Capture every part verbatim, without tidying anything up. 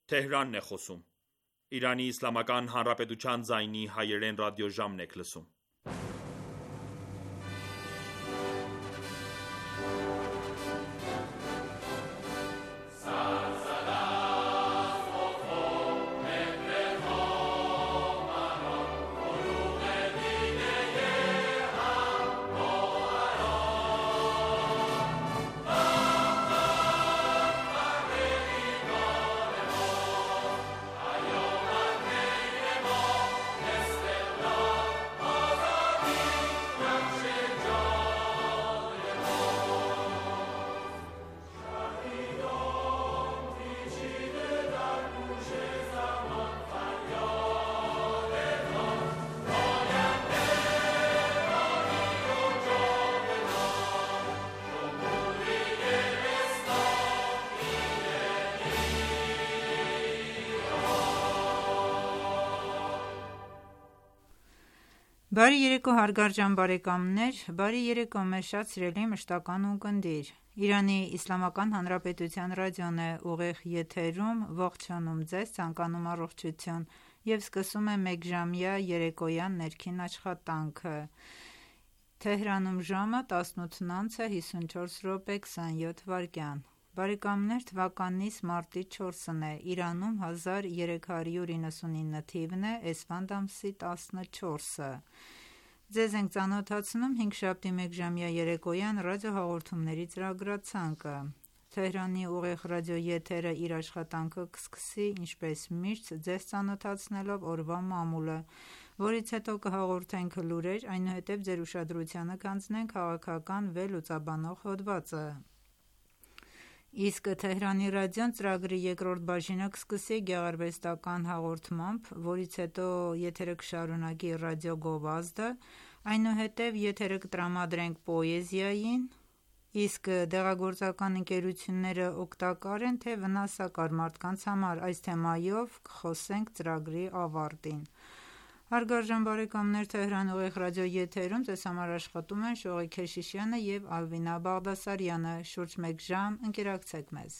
Թեհրանն է խոսում։ Իրանի Իսլամական Հանրապետության ձայնի հայերեն ռադիոժամն եք լսում։ Բարի երեկո հարգարժան բարեկամներ, բարի երեկո մեզ շատ սիրելի մշտական ունկնդիր: Իրանի Իսլամական Հանրապետության ռադիոն է ուղիղ եթերում, ողջունում ձեզ, ցանկանում առողջություն և սկսում է մեկժամյա երեկոյան ներքին աշխատանքը: Թեհրանում ժամը տասնութն անց է հիսունչորս րոպե քսանյոթ վայրկյան: Բարեկամներ թվականիս մարտի չորսն է, Իրանում հազար երեք հարյուր իննսունինը թիվն է, էսֆանդ ամսի տասնչորսը: Ձեզ ենք ծանոթացնում հինգշաբթի մեկժամյա երեկոյան ռադիոհաղորդումների ծրագրացանկը: Թեհրանի ուղիղ ռադիոեթերը իր աշխատանքը կսկսի ինչպես միշտ ձեզ ծանոթացնելով օրվա մամուլը, որից հետո կհաղորդենք լուրեր, այնուհետև ձեր ուշադրությանը կհանձնենք քաղաքական վերլուծաբանող հոդվածը: Իսկ Թեհրանի ռադիոն ծրագրի երկրորդ բաժինը կսկսի գեղարվեստական հաղորդմամբ, որից հետո եթերը կշարունակի ռադիո գովազդը, այնուհետև եթերը կտրամադրենք պոեզիային, իսկ դեղագործական ընկերությունները օգտակար են թե վնասակար մարդկանց համար, այս թեմայով կխոսենք ծրագրի ավարտին: Հարգարժան բարեկամներ Թեհրանի ուղիղ ռադիոեթերում ձեզ համար աշխատում են Շողիկ Քեշիշյանը և Ալվինա Բաղդասարյանը: Շուրջ մեկ ժամ ընկերակցեք մեզ: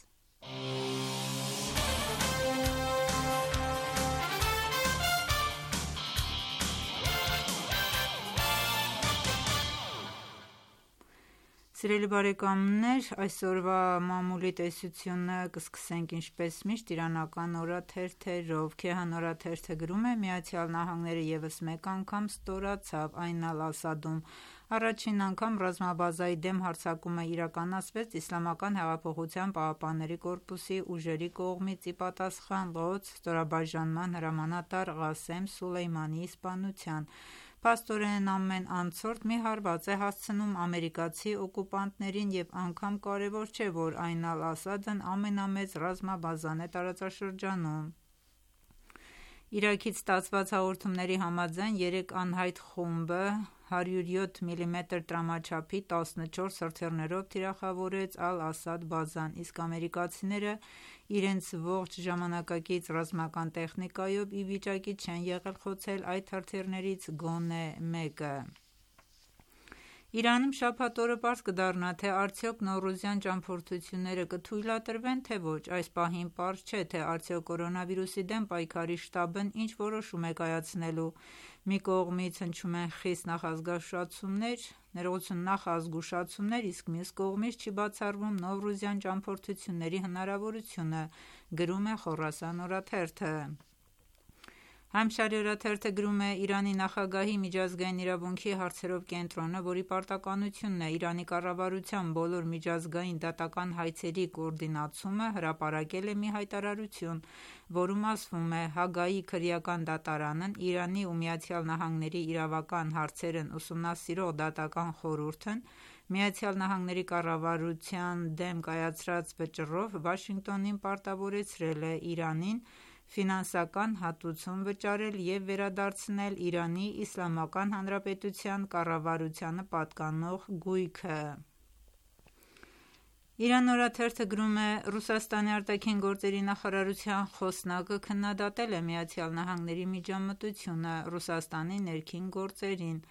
Սիրելի բարեկամներ այսօրվա մամուլի տեսությունը կսկսենք ինչպես միշտ իրանական օրաթերթերով: Քեհան օրաթերթը գրում է. «ԱՄՆ-ը ևս մեկ անգամ ստորացավ: Այն Ալ-Ասադում առաջին անգամ ռազմաբազայի դեմ հարձակումը իրականացվեց Իսլամական հեղափոխության պահապանների կորպուսի ուժերի կողմից ի պատասխան Ղոդս ստորաբաժանման հրամանատար Ղասեմ Սոլեյմանիի սպանության: Փաստորեն ամեն անցորդ մի հարված է հասցնում ամերիկացի օկուպանտներին և անգամ կարևոր չէ, որ Այն Ալ-Ասադն ամենամեծ ռազմաբազան է տարածաշրջանում»: Իրաքից ստացված հաղորդումների համաձայն երեք անհայտ խումբը հարյուր յոթ միլիմետր տրամաչափի տասնչորս հրթիռներով թիրախավորեց Ալ-Ասադ բազան, իսկ ամերիկացիները իրենց ողջ ժամանակակից ռազմական տեխնիկայով ի վիճակի չեն եղել խոցել այդ հրթիռներից գոնե մեկը: Իրանում շաբաթ օրը պարզ կդառնա, թե արդյոք Նոռուզյան ճամփորդությունները կթույլատրվեն, թե ոչ: Այս պահին պարզ չէ, թե արդյոք կորոնավիրուսի դեմ պայքարի շտաբն ինչ որոշում է կայացնելու: Մի կողմից հնչում են խիստ նախազգուշացումներ, իսկ մյուս կողմից չի բացառվում Նովրուզյան ճամփորդությունների հնարավորությունը, գրում է Խորասան օրաթերթը: Համշարի օրաթերթը գրում է. «Իրանի նախագահի միջազգային իրավունքի հարցերով կենտրոնը, որի պարտականությունն է Իրանի կառավարության բոլոր միջազգային դատական հայցերի կոորդինացումը, հրապարակել է մի հայտարարություն, որում ասվում է. «Հաագայի քրեական դատարանն Իրանի ու ԱՄՆ-ի իրավական հարցերն ուսումնասիրող դատական խորհուրդն ԱՄՆ կառավարության դեմ կայացրած վճռով Վաշինգտոնին պարտավորեցրել է Իրանին ֆինանսական հատուցում վճարել և վերադարձնել Իրանի Իսլամական Հանրապետության կառավարությանը պատկանող գույքը»: Իրանն օրաթերթը գրում է. «Ռուսաստանի արտաքին գործերի նախարարության խոսնակը քննադատել է ԱՄՆ-ի միջամտությունը Ռուսաստանի ներքին գործերին: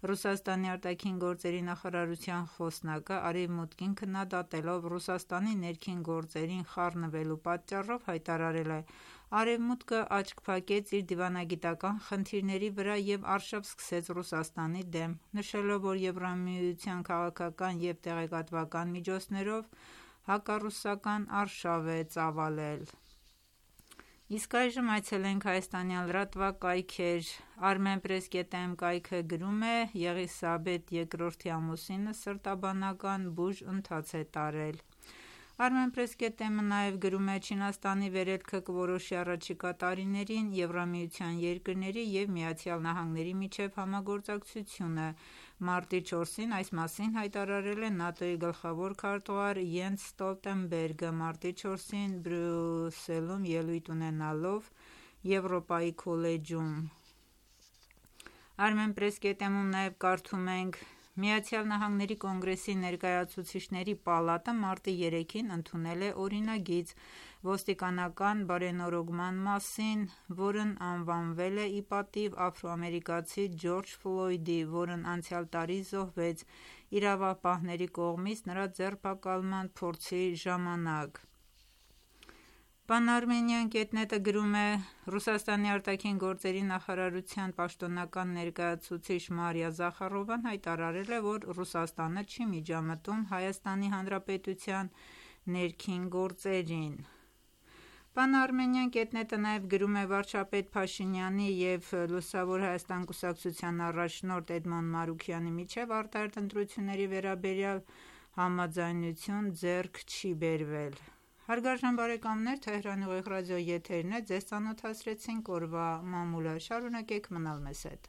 Ռուսաստանի արտաքին գործերի նախարարության խոսնակը Արևմուտքին քննադատելով Ռուսաստանի ներքին գործերին խառնվելու պատճառով հայտարարել է. «Արևմուտքը աչք փակեց իր դիվանագիտական խնդիրների վրա և արշավ սկսեց Ռուսաստանի դեմ», նշելով, որ Եվրամիության քաղաքական և տեղեկատվական միջոցներով հակառուսական արշավ է ծավալել: Իսկ այժմ այցելենք հայաստանյան լրատվակայքեր: Armenpress.am կայքը գրում է. «Եղիսաբեթ երկրորդի ամուսինը սրտաբանական բուժ ընթաց է տարել»: Armenpress.am-ը նաև գրում է. «Չինաստանի վերելքը կորոշի առաջիկա տարիներին Եվրամիության երկրների և ԱՄՆ-ի միջև համագործակցությունը»: Մարտի չորսին այս մասին հայտարարել է ՆԱՏՕ-ի գլխավոր քարտուղար Յենս Ստոլտենբերգը՝ մարտի չորսին Բրյուսելում ելույթ ունենալով Եվրոպայի քոլեջում: Armenpress.am-ում նաև կարդում ենք. «ԱՄՆ Կոնգրեսի ներկայացուցիչների պալատը մարտի երեքին ընդունել է օրինագիծ ոստիկանական բարենորոգման մասին, որն անվանվել է ի պատիվ աֆրոամերիկացի Ջորջ Ֆլոյդի, որն անցյալ տարի զոհվեց իրավապահների կողմից նրա ձերբակալման փորձի ժամանակ»: Pan-Armenian կետ նետ-ը գրում է. «Ռուսաստանի արտաքին գործերի նախարարության պաշտոնական ներկայացուցիչ Մարիա Զախարովան հայտարարել է, որ Ռուսաստանը չի միջամտում Հայաստանի Հանրապետության ներքին գործերին»: Pan-Armenian կետ նետ-ը նաև գրում է. «Վարչապետ Փաշինյանի և Լուսավոր Հայաստան կուսակցության առաջնորդ Էդմոն Մարուքյանի միջև արտահերթ ընտրությունների վերաբերյալ համաձայնություն ձեռք չի բերվել»: Հարգարժան բարեկամներ, Թեհրանի ուղիղ ռադիոյի եթերն է: Ձեզ ծանոթացրեցինք օրվա մամուլը: Շարունակեք մնալ մեզ հետ: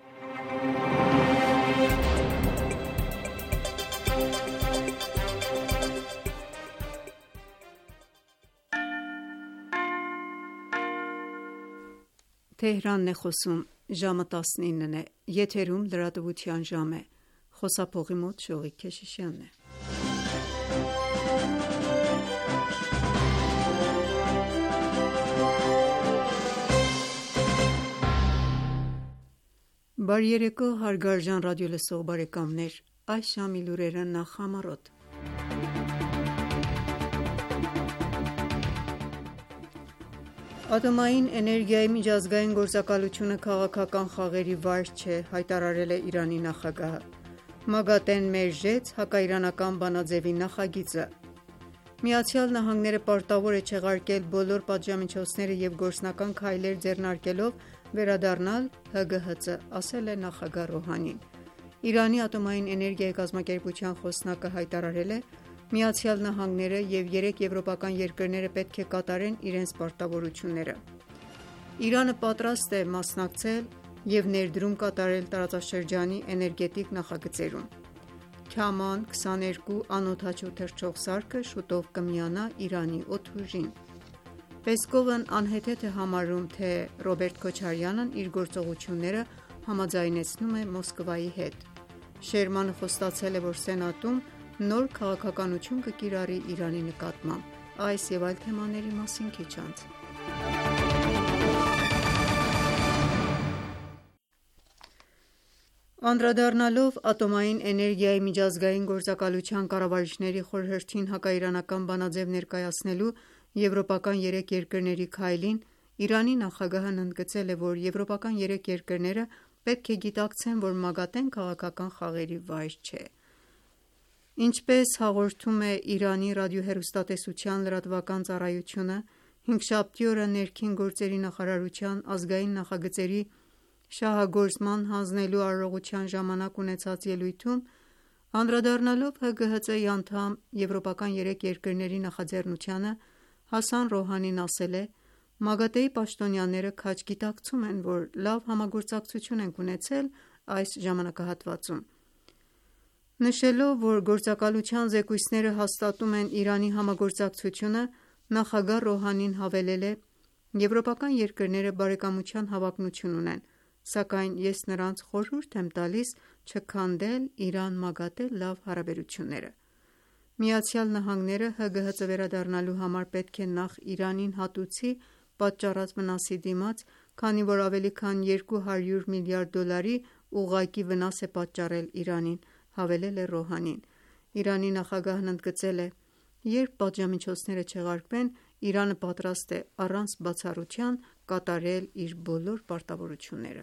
Բարի երեկո հարգարժան ռադիոլսող բարեկամներ: Այս ժամի լուրերը նախ համառոտ: Ատոմային էներգիայի միջազգային գործակալությունը քաղաքական խաղերի վայր չէ՝ հայտարարել է Իրանի նախագահը: ՄԱԳԱՏԷ-ն մերժեց հակաիրանական բանաձեւի նախագիծը: ԱՄՆ-ը պարտավոր է չեղարկել բոլոր պատժամիջոցները և գործնական քայլեր ձեռնարկելով վերադառնալ ՀԳՀԾ, ասել է նախագահ Ռոհանին: Իրանի ատոմային էներգիայի կազմակերպության խոսնակը հայտարարել է. «ԱՄՆ-ն և երեք եվրոպական երկրները պետք է կատարեն իրենց պարտավորությունները»: Իրանը պատրաստ է մասնակցել և ներդրում կատարել տարածաշրջանի էներգետիկ նախագծերում: Քաման քսաներկու անօդաչու թռչող սարքը շուտով կմիանա Իրանի օդուժին: Պեսկովն անհեթեթ է համարում, թե Ռոբերտ Քոչարյանն իր գործողությունները համաձայնեցնում է Մոսկվայի հետ: Շերմանը խոստացել է, որ Սենատում նոր քաղաքականություն կկիրառի Իրանի նկատմամբ: Այս և այլ թեմաների մասին քիչ անց: Անդրադառնալով Ատոմային էներգիայի միջազգային գործակալության կառավարիչների խորհրդին հակաիրանական բանաձև ներկայացնելու եվրոպական երեք երկրների քայլին, Իրանի նախագահն ընդգծել է, որ եվրոպական երեք երկրները պետք է գիտակցեն, որ ՄԱԳԱՏԷ-ն քաղաքական խաղերի վայր չէ: Ինչպես հաղորդում է Իրանի ռադիոհեռուստատեսության լրատվական ծառայությունը, հինգշաբթի օրը ներքին գործերի նախարարության ազգային նախագծերի շահագործման հանձնելու արարողության ժամանակ ունեցած ելույթում, անդրադառնալով ՀԳՀԾ-ի անդամ եվրոպական երեք երկրների նախաձեռնությանը, Հասան Ռոհանին ասել է. «ՄԱԳԱՏԷ-ի պաշտոնյաները քաջ գիտակցում են, որ լավ համագործակցություն ենք ունեցել այս ժամանակահատվածում»: Նշելով, որ գործակալության զեկույցները հաստատում են Իրանի համագործակցությունը, նախագահ Ռոհանին հավելել է. «Եվրոպական երկրները բարեկամության հավակնություն ունեն, սակայն ես նրանց խորհուրդ եմ տալիս չքանդել Իրան-ՄԱԳԱՏԷ լավ հարաբերությունները»: ԱՄՆ-ը ՀԳՀԾ վերադառնալու համար պետք է նախ Իրանին հատուցի պատճառած վնասի դիմաց, քանի որ ավելի քան երկու հարյուր միլիարդ դոլարի ուղղակի վնաս է պատճառել Իրանին, հավելել է Ռոհանին: Իրանի նախագահն ընդգծել է. «Երբ պատժամիջոցները չեղարկվեն, Իրանը պատրաստ է առանց բացառության կատարել իր բոլոր պարտավորությունները»: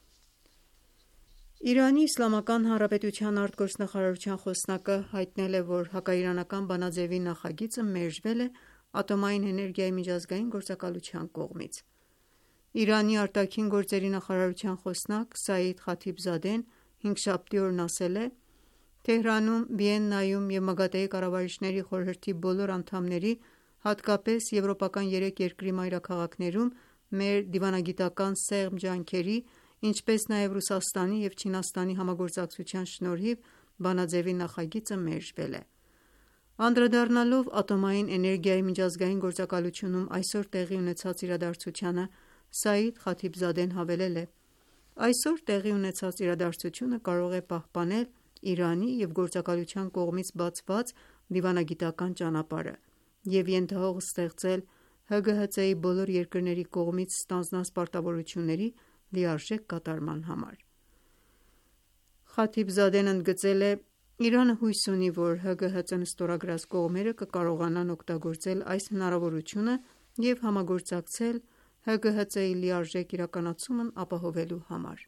Իրանի Իսլամական Հանրապետության արտգործնախարարության խոսնակը հայտնել է, որ հակաիրանական բանաձեւի նախագիծը մերժվել է Ատոմային էներգիայի միջազգային գործակալության կողմից: Իրանի արտաքին գործերի նախարարության խոսնակ Սաիդ Խաթիբզադեն հինգշաբթի օրն ասել է. «Թեհրանում, Վիեննայում և ՄԱԳԱՏԷ-ի կառավարիչների խորհրդի բոլոր անդամների, հատկապես եվրոպական երեք երկրի մայրաքաղաքներում մեր դիվանագիտական սեղմ ջանքերի, ինչպես նաև Ռուսաստանի և Չինաստանի համագործակցության շնորհիվ բանաձեւի նախագիծը մերժվել է»: Անդրադառնալով Ատոմային էներգիայի միջազգային գործակալությունում այսօր տեղի ունեցած իրադարձությանը, Սաիդ Խաթիբզադեն հավելել է. «Այսօր տեղի ունեցած իրադարձությունը կարող է պահպանել Իրանի և գործակալության կողմից բացված դիվանագիտական ճանապարհը և ենթահող ստեղծել ՀԳՀԾ-ի բոլոր երկրների կողմից ստանձնած պարտավորությունների լիարժեք կատարման համար»: Խաթիբզադեն ընդգծել է. «Իրանը հույս ունի, որ ՀԳՀԾ-ն ստորագրած կողմերը կկարողանան օգտագործել այս հնարավորությունը և համագործակցել ՀԳՀԾ-ի լիարժեք իրականացումն ապահովելու համար»: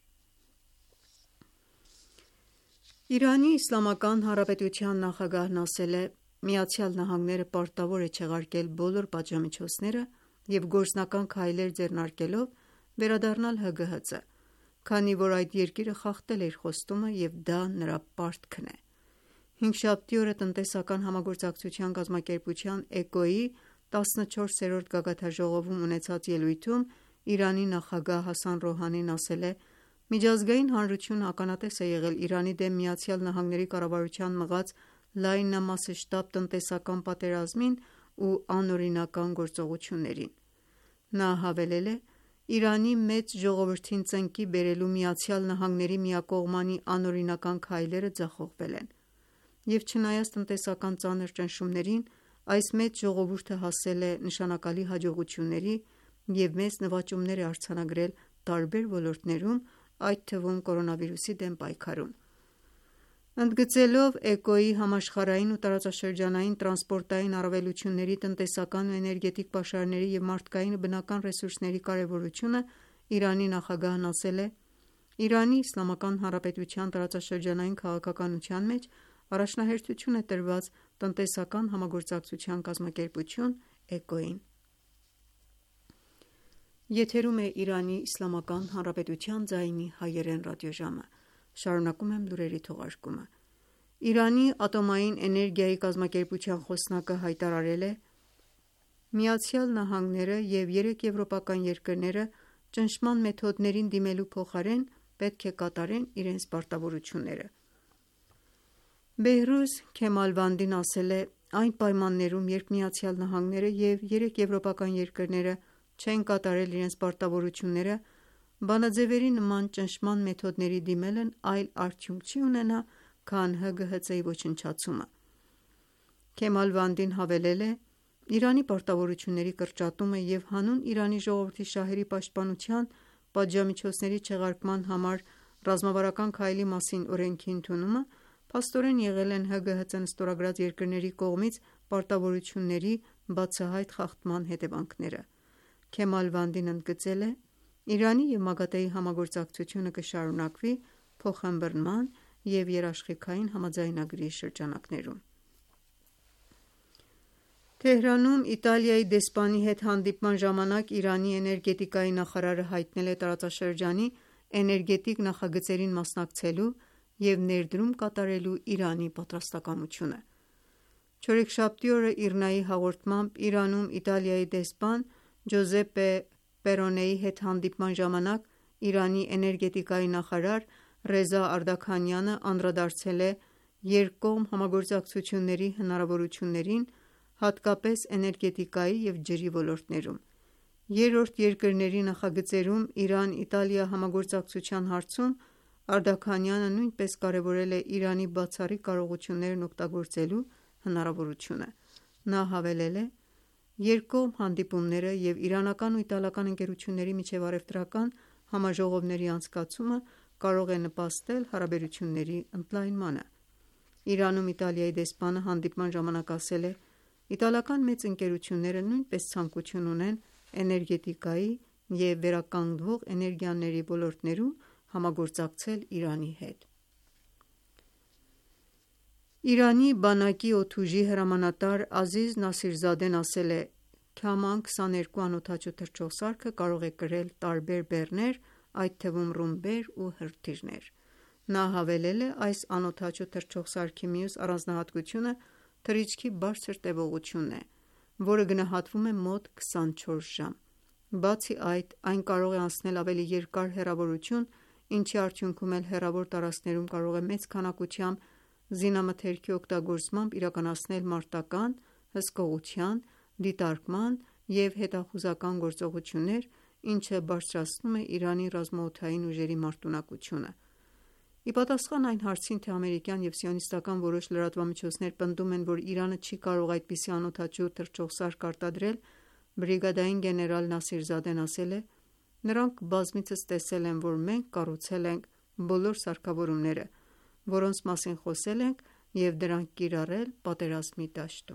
Իրանի Իսլամական Հանրապետության նախագահն ասել է. «ԱՄՆ-ը պարտավոր է չեղարկել բոլոր պատժամիջոցները և գործնական քայլեր ձեռնարկելով վերադառնալ ՀԳՀԾ, քանի որ այդ երկիրը խախտել է իր խոստումը և դա նրա պարտքն է»: Հինգշաբթի օրը Տնտեսական համագործակցության կազմակերպության ԷԿՕ-ի տասնչորսերորդ գագաթնաժողովում ունեցած ելույթում Իրանի նախագահ Հասան Ռոհանին ասել է. «Միջազգային հանրությունը ականատես է եղել Իրանի դեմ ԱՄՆ կառավարության մղած լայնամասշտաբ տնտեսական պատերազմին ու անօրինական գործողություններին»: Նա հավելել է. «Իրանի մեծ ժողովրդին ծնկի բերելու ԱՄՆ-ի միակողմանի անօրինական քայլերը ձախողվել են: Եվ չնայած տնտեսական ծանր ճնշումներին, այս մեծ ժողովուրդը հասել է նշանակալի հաջողությունների և մեծ նվաճումներ է արձանագրել տարբեր ոլորտներում, այդ թվում կորոնավիրուսի դեմ պայքարում»: Ընդգծելով ԷԿՕ-ի համաշխարհային ու տարածաշրջանային տրանսպորտային առավելությունների, տնտեսական ու էներգետիկ պաշարների և մարդկային ու բնական ռեսուրսների կարևորությունը, Իրանի նախագահն ասել է. «Իրանի Իսլամական Հանրապետության տարածաշրջանային քաղաքականության մեջ առաջնահերթություն է տրված Տնտեսական համագործակցության կազմակերպություն ԷԿՕ-ին»: Իրանի Ատոմային էներգիայի կազմակերպության խոսնակը հայտարարել է. «ԱՄՆ-ն և երեք եվրոպական երկրները ճնշման մեթոդներին դիմելու փոխարեն պետք է կատարեն իրենց պարտավորությունները»: Բեհրուզ Քեմալվանդին ասել է. «Այն պայմաններում, երբ ԱՄՆ-ն և երեք եվրոպական երկրները չեն կատարել իրենց պարտավորությունները, բանաձեւերի նման ճնշման մեթոդների դիմելն այլ արդյունք չի ունենա, քան ՀԳՀԾ-ի ոչնչացումը»: Քեմալվանդին հավելել է. «Իրանի պարտավորությունների կրճատումը և հանուն Իրանի ժողովրդի շահերի պաշտպանության պատժամիջոցների չեղարկման համար ռազմավարական քայլի մասին օրենքի ընդունումը փաստորեն եղել են ՀԳՀԾ-ն ստորագրած երկրների կողմից պարտավորությունների բացահայտ խախտման հետևանքները»: Քեմալվանդին ընդգծել է. «Իրանի և ՄԱԳԱՏԷ-ի համագործակցությունը կշարունակվի փոխըմբռնման և երաշխիքային համաձայնագրի շրջանակներում»: Թեհրանում Իտալիայի դեսպանի հետ հանդիպման ժամանակ Իրանի էներգետիկայի նախարարը հայտնել է տարածաշրջանի էներգետիկ նախագծերին մասնակցելու և ներդրում կատարելու Իրանի պատրաստակամությունը: Չորեքշաբթի օրը ԻՌՆԱ-ի հաղորդմամբ Իրանում Իտալիայի դեսպան Ջուզեպպե Պերոնեի հետ հանդիպման ժամանակ Իրանի էներգետիկայի նախարար Ռեզա Արդաքանյանը անդրադարձել է երկկողմ համագործակցությունների հնարավորություններին, հատկապես էներգետիկայի և ջրի ոլորտներում: Երրորդ երկրների նախագծերում Իրան-Իտալիա համագործակցության հարցում Արդաքանյանը նույնպես կարևորել է Իրանի բացառիկ կարողություններն օգտագործելու հնարավորությունը: Նա հավելել է. «Երկկողմ հանդիպումները և իրանական ու իտալական ընկերությունների միջև առևտրական համաժողովների անցկացումը կարող է նպաստել հարաբերությունների ընդլայնմանը։ Իրանում Իտալիայի դեսպանը հանդիպման ժամանակ ասել է. «Իտալական մեծ ընկերությունները նույնպես ցանկություն ունեն էներգետիկայի և վերականգնվող էներգիաների ոլորտներում համագործակցել Իրանի հետ»։ Իրանի բանակի օդուժի հրամանատար Ազիզ Նասիրզադեն ասել է. «Քաման քսաներկու անօդաչու թռչող սարքը կարող է կրել տարբեր բեռներ, այդ թվում ռումբեր ու հրթիռներ»։ Նա հավելել է. «Այս անօդաչու թռչող սարքի մյուս առանձնահատկությունը թռիչքի բարձր տևողությունն է, որը գնահատվում է մոտ քսանչորս ժամ։ Բացի այդ, այն կարող է անցնել ավելի երկար հեռավորություն, ինչի արդյունքում էլ հեռավոր տարածքներում կարող է մեծ քանակությամբ զինամթերքի օգտագործմամբ իրականացնել մարտական, հսկողության, դիտարկման և հետախուզական գործողություններ, ինչը բարձրացնում է Իրանի ռազմաօդային ուժերի մարտունակությունը»։ Ի պատասխան այն հարցին, թե ամերիկյան և սիոնիստական որոշ լրատվամիջոցներ պնդում են, որ Իրանը չի կարող այդպիսի անօդաչու թռչող սարք արտադրել, բրիգադային գեներալ Նասիրզադեն ասել է. «Նրանք բազմիցս տեսել են, որ մենք կառուցել ենք բոլոր սարքավորումները, որոնց մասին խոսել ենք և դրանք կիրառել պատերազմի դաշտում»։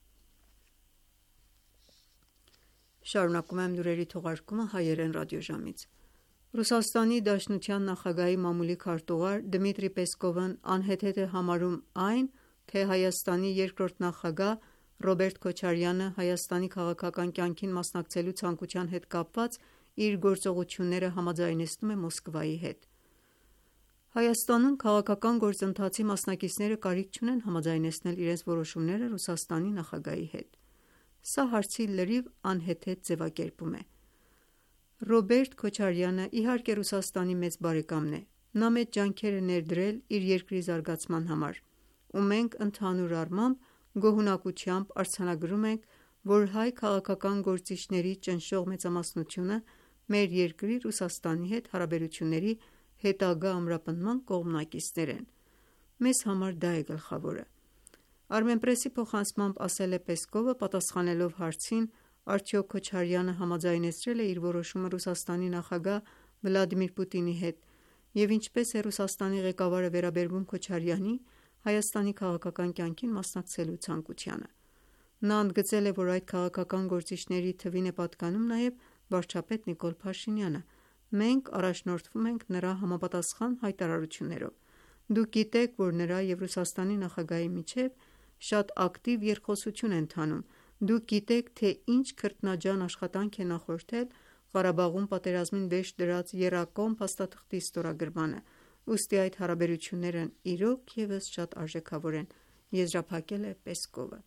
Ռուսաստանի Դաշնության նախագահի մամուլի քարտուղար Դմիտրի Պեսկովն անհեթեթ է համարում այն, թե Հայաստանի երկրորդ նախագահ Ռոբերտ Քոչարյանը Հայաստանի քաղաքական կյանքին մասնակցելու ցանկության հետ կապված իր գործողությունները համաձայնեցնում է Մոսկվայի հետ։ Հայաստանում քաղաքական գործընթացի մասնակիցները կարիք չունեն համաձայնեցնել իրենց որոշումները Ռուսաստանի նախագահի հետ։ Սա հարցի լրիվ անհեթեթ ձևակերպում է։ Ռոբերտ Քոչարյանը իհարկե Ռուսաստանի մեծ բարեկամն է։ Նա մեծ ջանքեր է ներդրել իր երկրի զարգացման համար, ու մենք ընդհանուր առմամբ գոհունակությամբ արձանագրում ենք, որ հայ քաղաքական գործիչների ճնշող մեծամասնությունը մեր երկրի Ռուսաստանի հետ հարաբերությունների հետագա ամրապնդման կողմնակիցներ են։ Մեզ համար դա է գլխավորը։ Armenpress-ի փոխանցմամբ ասել է Պեսկովը, պատասխանելով հարցին՝ արդյոք Քոչարյանը համաձայնեցրել է իր որոշումը Ռուսաստանի նախագահ Վլադիմիր Պուտինի հետ, և ինչպես է Ռուսաստանի ղեկավարը վերաբերվում Քոչարյանի Հայաստանի քաղաքական կյանքին մասնակցելու ցանկությանը։ Նա ընդգծել է, որ այդ քաղաքական գործիչների թվին է պատկանում նաև վարչապետ Նիկոլ Փաշինյանը։ Մենք առաջնորդվում ենք նրա համապատասխան հայտարարություններով։ Դուք գիտեք, որ նրա և Ռուսաստանի նախագահի միջև շատ ակտիվ երկխոսություն է ընթանում։ Դուք գիտեք, թե ինչ քրտնաջան աշխատանք է նախորդել Ղարաբաղում պատերազմին վերջ դրած եռակողմ փաստաթղթի ստորագրմանը, ուստի այդ հարաբերություններն իրոք ևս շատ արժեքավոր են, եզրափակել է Պեսկովը։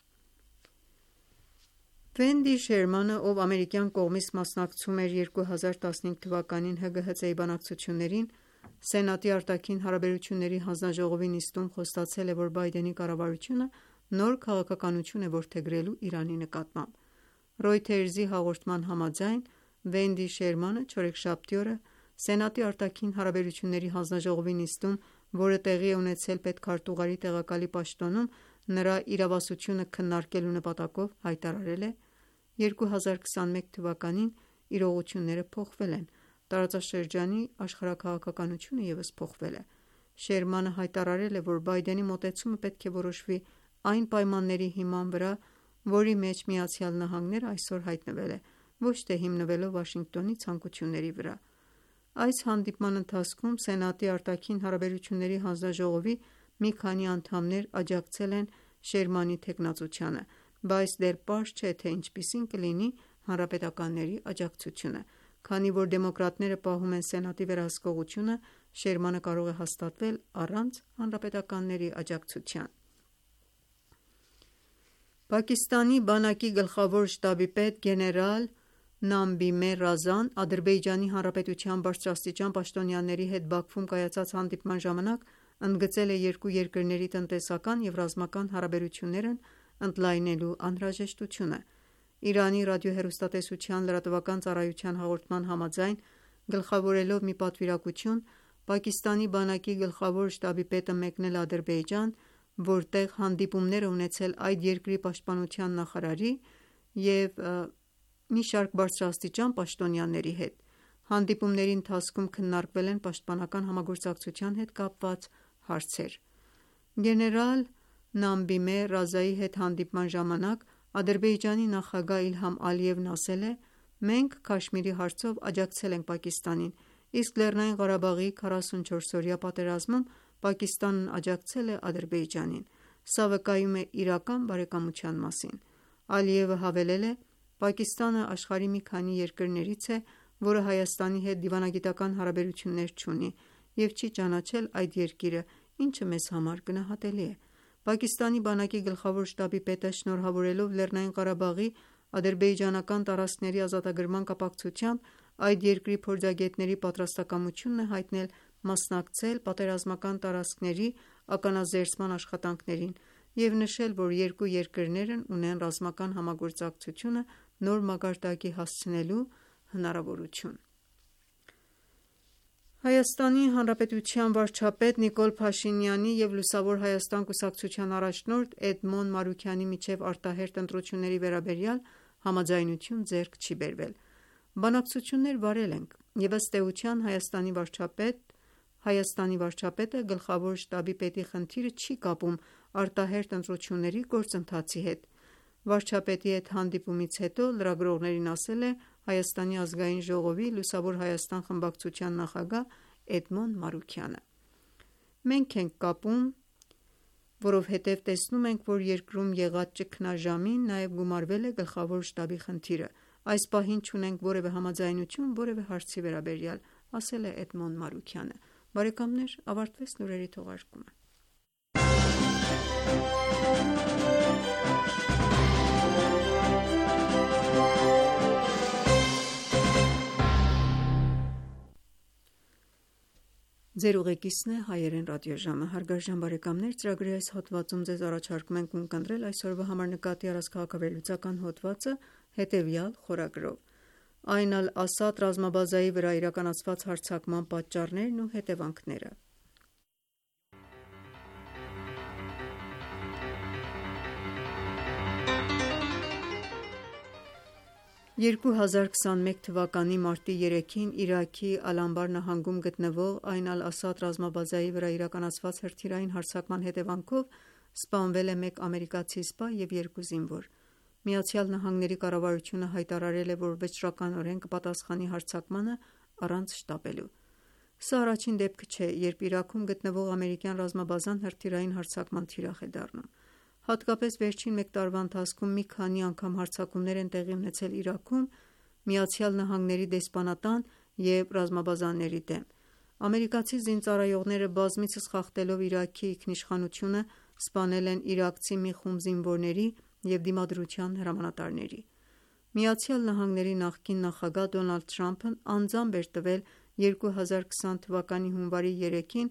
Վենդի Շերմանը, ով ամերիկյան կողմից մասնակցում էր երկու հազար տասնհինգ թվականին ՀԳՀԾ-ի բանակցություններին, Սենատի արտաքին հարաբերությունների հանձնաժողովի նիստում խոստացել է, որ Բայդենի կառավարությունը նոր քաղաքականություն է որդեգրելու Իրանի նկատմամբ։ Reuters-ի հաղորդման համաձայն, Վենդի Շերմանը չորեքշաբթի օրը Սենատի արտաքին հարաբերությունների հանձնաժողովի նիստում, որը տեղի է ունեցել պետքարտուղարի տեղակալի պաշտոնում, նրա իրավասությունը քննարկելու նպատակով հայտարարել է. «երկու հազար քսանմեկ թվականին իրողությունները փոխվել են, տարածաշրջանի աշխարհաքաղաքականությունը ևս փոխվել է»։ Շերմանը հայտարարել է, որ Բայդենի մոտեցումը պետք է որոշվի այն պայմանների հիման վրա, որի մեջ ԱՄՆ-ն այսօր հայտնվել է, ոչ թե հիմնվելով Վաշինգտոնի ցանկությունների վրա։ Այս հանդիպման ընթացքում Սենատի արտաքին հարաբերությունների հանձնաժողովի մի քանի անդամներ աջակցել են Շերմանի թեկնածությանը, բայց դեռ պարզ չէ, թե ինչպիսին կլինի հանրապետականների աջակցությունը։ Քանի որ դեմոկրատները պահում են Սենատի վերահսկողությունը, Շերմանը կարող է հաստատվել առանց հանրապետականների աջակցության։ Պակիստանի բանակի գլխավոր շտաբի պետ գեներալ Նամբիմե Ռազան Ադրբեջանի Հանրապետության բարձրաստիճան պաշտոնյաների հետ Բաքվում կայացած հանդիպման ժամանակ ընդգծել է երկու երկրների տնտեսական և ռազմական հարաբերություններն ընդլայնելու անհրաժեշտությունը։ Իրանի ռադիոհեռուստատեսության լրատվական ծառայության հաղորդման համաձայն, գլխավորելով մի պատվիրակություն, Պակիստանի բանակի գլխավոր շտաբի պետը մեկնել է Ադրբեջան, որտեղ հանդիպումներ է ունեցել այդ երկրի պաշտպանության նախարարի և մի շարք բարձրաստիճան պաշտոնյաների հետ։ Հանդիպումների ընթացքում քննարկվել են պաշտպանական համագործակցության հետ կապված հարցեր։ Գեներալ Նամբիմե Ռազայի հետ հանդիպման ժամանակ Ադրբեջանի նախագահ Իլհամ Ալիևն ասել է. «Մենք Քաշմիրի հարցով աջակցել ենք Պակիստանին, իսկ Լեռնային Ղարաբաղի քառասունչորսօրյա պատերազմում Պակիստանն աջակցել է Ադրբեջանին։ Սա վկայում է իրական բարեկամության մասին»։ Ալիևը հավելել է. «Պակիստանը աշխարհի մի քանի երկրներից է, որը Հայաստանի հետ դիվանագիտական հարաբերություններ չունի և չի ճանաչել այդ երկիրը, ինչը մեզ համար գնահատելի է»։ Պակիստանի բանակի գլխավոր շտաբի պետը շնորհավորելով Լեռնային Ղարաբաղի ադրբեջանական տարածքների ազատագրման կապակցությամբ այդ երկրի փորձագետների պատրաստակամությունն է հայտնել մասնակցել պատերազմական տարածքների ականազերծման աշխատանքներին և նշել, որ երկու երկրներն ունեն ռազմական համագործակցությունը նոր մակարդակի հասցնելու հնարավորություն։ Հայաստանի Հանրապետության վարչապետ Նիկոլ Փաշինյանի և Լուսավոր Հայաստան կուսակցության առաջնորդ Էդմոն Մարուքյանի միջև արտահերթ ընտրությունների վերաբերյալ համաձայնություն ձեռք չի բերվել։ Բանակցություններ վարել ենք և ըստ էության Հայաստանի վարչապետ Հայաստանի վարչապետը գլխավոր շտաբի պետի խնդիրը չի կապում արտահերթ ընտրությունների գործընթացի հետ։ Վարչապետի հետ հանդիպումից հետո լրագրողներին ասել է Հայաստանի ազգային ժողովի Լուսավոր Հայաստան խմբակցության նախագահ Էդմոն Մարուքյանը։ «Մենք ենք կապում, որովհետև տեսնում ենք, որ երկրում եղած ճգնաժամին նաև գումարվել է գլխավոր շտաբի խնդիրը։ Այս պահին չունենք որևէ համաձայնություն որևէ հարցի վերաբերյալ»,- ասել է Էդմոն Մարուքյանը։ Բարեկամներ ավարտվեց լուրերի թողարկումը։ Ծրագրի այս հատվածում ձեզ առաջարկում ենք ունկնդրել այսօրվա համար նկատի առած քաղաքավերլուծական հոդվածը հետևյալ խորագրով. Այն ալ-Ասադ ռազմաբազայի վրա իրականացված հարձակման պատճառներն ու հետևանքները։ երկու հազար քսանմեկ թվականի մարտի երեքին Իրաքի Ալ-Անբար նահանգում գտնվող Այն ալ-Ասադ ռազմաբազայի վրա իրականացված հրթիռային հարձակման հետևանքով սպանվել է մեկ ամերիկացի սպա և երկու զինվոր։ ԱՄՆ կառավարությունը հայտարարել է, որ վճռականորեն կպատասխանի հարձակմանը առանց շտապելու։ Սա առաջին դեպքը չէ, երբ Իրաքում գտնվող ամերիկյան ռազմաբազան հրթիռային հարձակման թիրախ է դառնում։ Հատկապես վերջին մեկ տարվա ընթացքում մի քանի անգամ հարձակումներ են տեղի ունեցել Իրաքում ԱՄՆ դեսպանատան և ռազմաբազաների դեմ։ Ամերիկացի զինծառայողները բազմիցս խախտելով Իրաքի ինքնիշխանությունը սպանել են իրաքցի մի խումբ զինվորների և դիմադրության հրամանատարների։ ԱՄՆ նախկին նախագահ Դոնալդ Թրամփն անձամբ էր տվել երկու հազար քսան թվականի հունվարի երեքին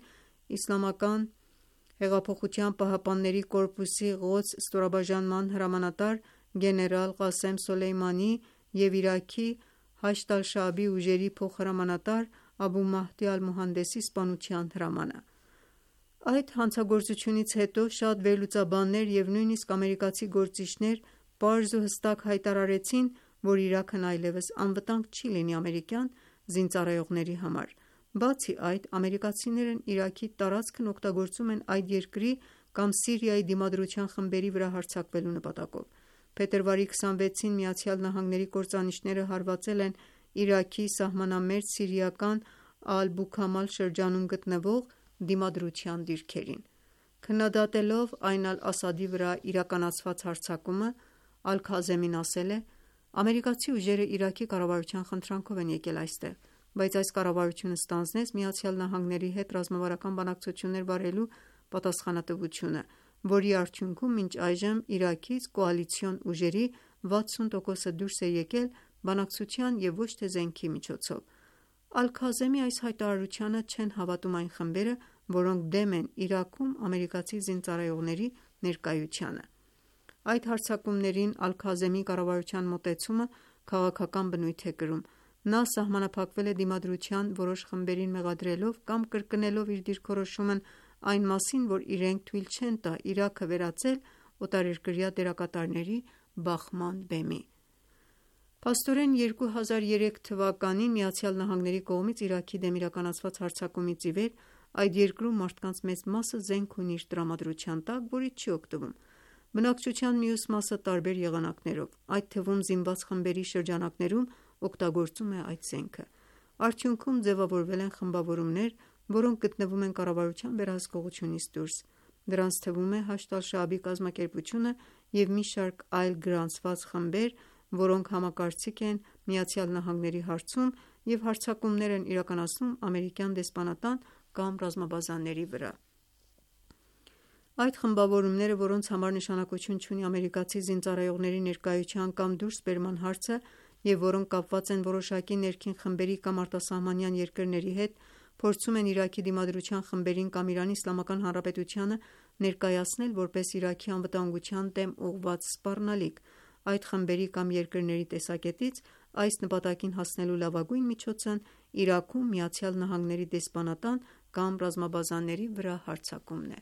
ԻՀՊԿ-ի Ղոդս ստորաբաժանման հրամանատար գեներալ Ղասեմ Սոլեյմանի և Իրաքի Հաշդ ալ-Շաաբի ուժերի փոխհրամանատար Աբու Մահդի Ալ-Մուհանդեսի սպանության հրամանը։ Այդ հանցագործությունից հետո շատ վերլուծաբաններ և նույնիսկ ամերիկացի գործիչներ պարզ ու հստակ հայտարարեցին, որ Իրաքն այլևս անվտանգ չի լինի ամերիկյան զինծառայողների համար։ Բացի այդ, ամերիկացիներն Իրաքի տարածքն օգտագործում են այդ երկրի կամ Սիրիայի դիմադրության խմբերի վրա հարձակվելու նպատակով։ Փետրվարի քսանվեցին ԱՄՆ կործանիչները հարվածել են Իրաքի սահմանամերձ սիրիական Ալ-Բուքամալ շրջանում գտնվող դիմադրության դիրքերին։ Քննադատելով Այն ալ-Ասադի վրա իրականացված հարձակումը, Ալ-Քազեմին ասել է. «Ամերիկացի ուժերը Իրաքի կառավարության խնդրանքով են եկել այստեղ, բայց այս կառավարությունը ստանձնեց ԱՄՆ-ի հետ ռազմավարական բանակցություններ վարելու պատասխանատվությունը, որի արդյունքում մինչ այժմ Իրաքից կոալիցիոն ուժերի վաթսուն տոկոսը դուրս է եկել բանակցության և ոչ թե զենքի միջոցով»։ Ալ-Քազեմի այս հայտարարությանը չեն հավատում այն խմբերը, որոնք դեմ են Իրաքում ամերիկացի զինծառայողների ներկայությանը։ Այդ հարձակումներին Ալ-Քազեմի կառավարության մոտեցումը քաղաքական բնույթ է կրում։ Նա սահմանափակվել է դիմադրության որոշ խմբերին մեղադրելով կամ կրկնելով իր դիրքորոշումն այն մասին, որ իրենք թույլ չեն տա Իրաքը վերածել օտարերկրյա դերակատարների բախման բեմի։ Փաստորեն երկու հազար երեք թվականին ԱՄՆ-ի կողմից Իրաքի դեմ իրականացված հարձակումից ի վեր այդ երկրում մարդկանց մեծ մասը զենք ունի իր տրամադրության տակ, որից չի օգտվում։ Բնակչության մյուս մասը տարբեր եղանակներով, այդ թվում զինված խմբերի շրջանակներում օգտագործում է այդ զենքը։ Արդյունքում ձևավորվել են խմբավորումներ, որոնք գտնվում են կառավարության վերահսկողությունից դուրս։ Դրանց թվում է Հաշդ ալ-Շաաբի կազմակերպությունը և մի շարք այլ գրանցված խմբեր, որոնք համակարծիք են ԱՄՆ-ի հարցում և հարձակումներ են իրականացնում ամերիկյան դեսպանատան կամ ռազմաբազաների վրա։ Այդ խմբավորումները, որոնց համար նշանակություն չունի ամերիկացի զինծառայողների ներկայության կամ դուրսբերման հարցը և որոնք կապված են որոշակի ներքին խմբերի կամ արտասահմանյան երկրների հետ, փորձում են Իրաքի դիմադրության խմբերին կամ Իրանի Իսլամական Հանրապետությանը ներկայացնել որպես Իրաքի անվտանգության դեմ ուղղված սպառնալիք։ Այդ խմբերի կամ երկրների տեսակետից այս նպատակին հասնելու լավագույն միջոցն Իրաքում ԱՄՆ-ի դեսպանատան կամ ռազմաբազաների վրա հարձակումն է։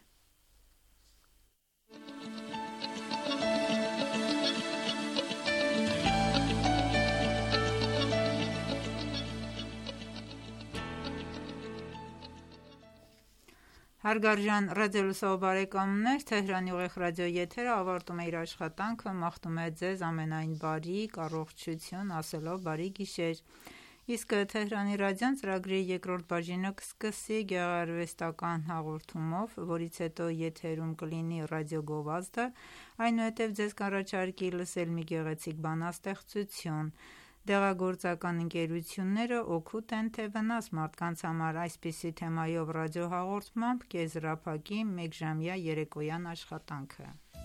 Հարգարժան ռադիոլսող բարեկամներ, Թեհրանի ուղիղ ռադիոյի եթերը ավարտում է իր աշխատանքը, մաղթում է ձեզ ամենայն բարիք, առողջություն, ասելով բարի գիշեր։ Իսկ Թեհրանի ռադիոն ծրագրի երկրորդ բաժինը կսկսի գեղարվեստական հաղորդումով, որից հետո եթերում կլինի ռադիոգովազդը, այնուհետև ձեզ կառաջարկի լսել մի գեղեցիկ բանաստեղծություն։ Դեղագործական ընկերությունները օգուտ են թե վնաս մարդկանց համար, այսպիսի թեմայով ռադիոհաղորդմամբ կեզրափակի մեկժամյա երեկոյան աշխատանքը։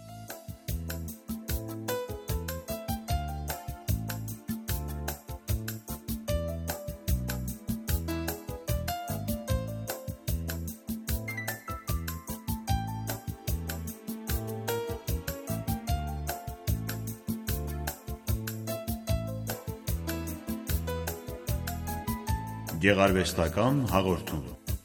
Գեղարվեստական հաղորդում։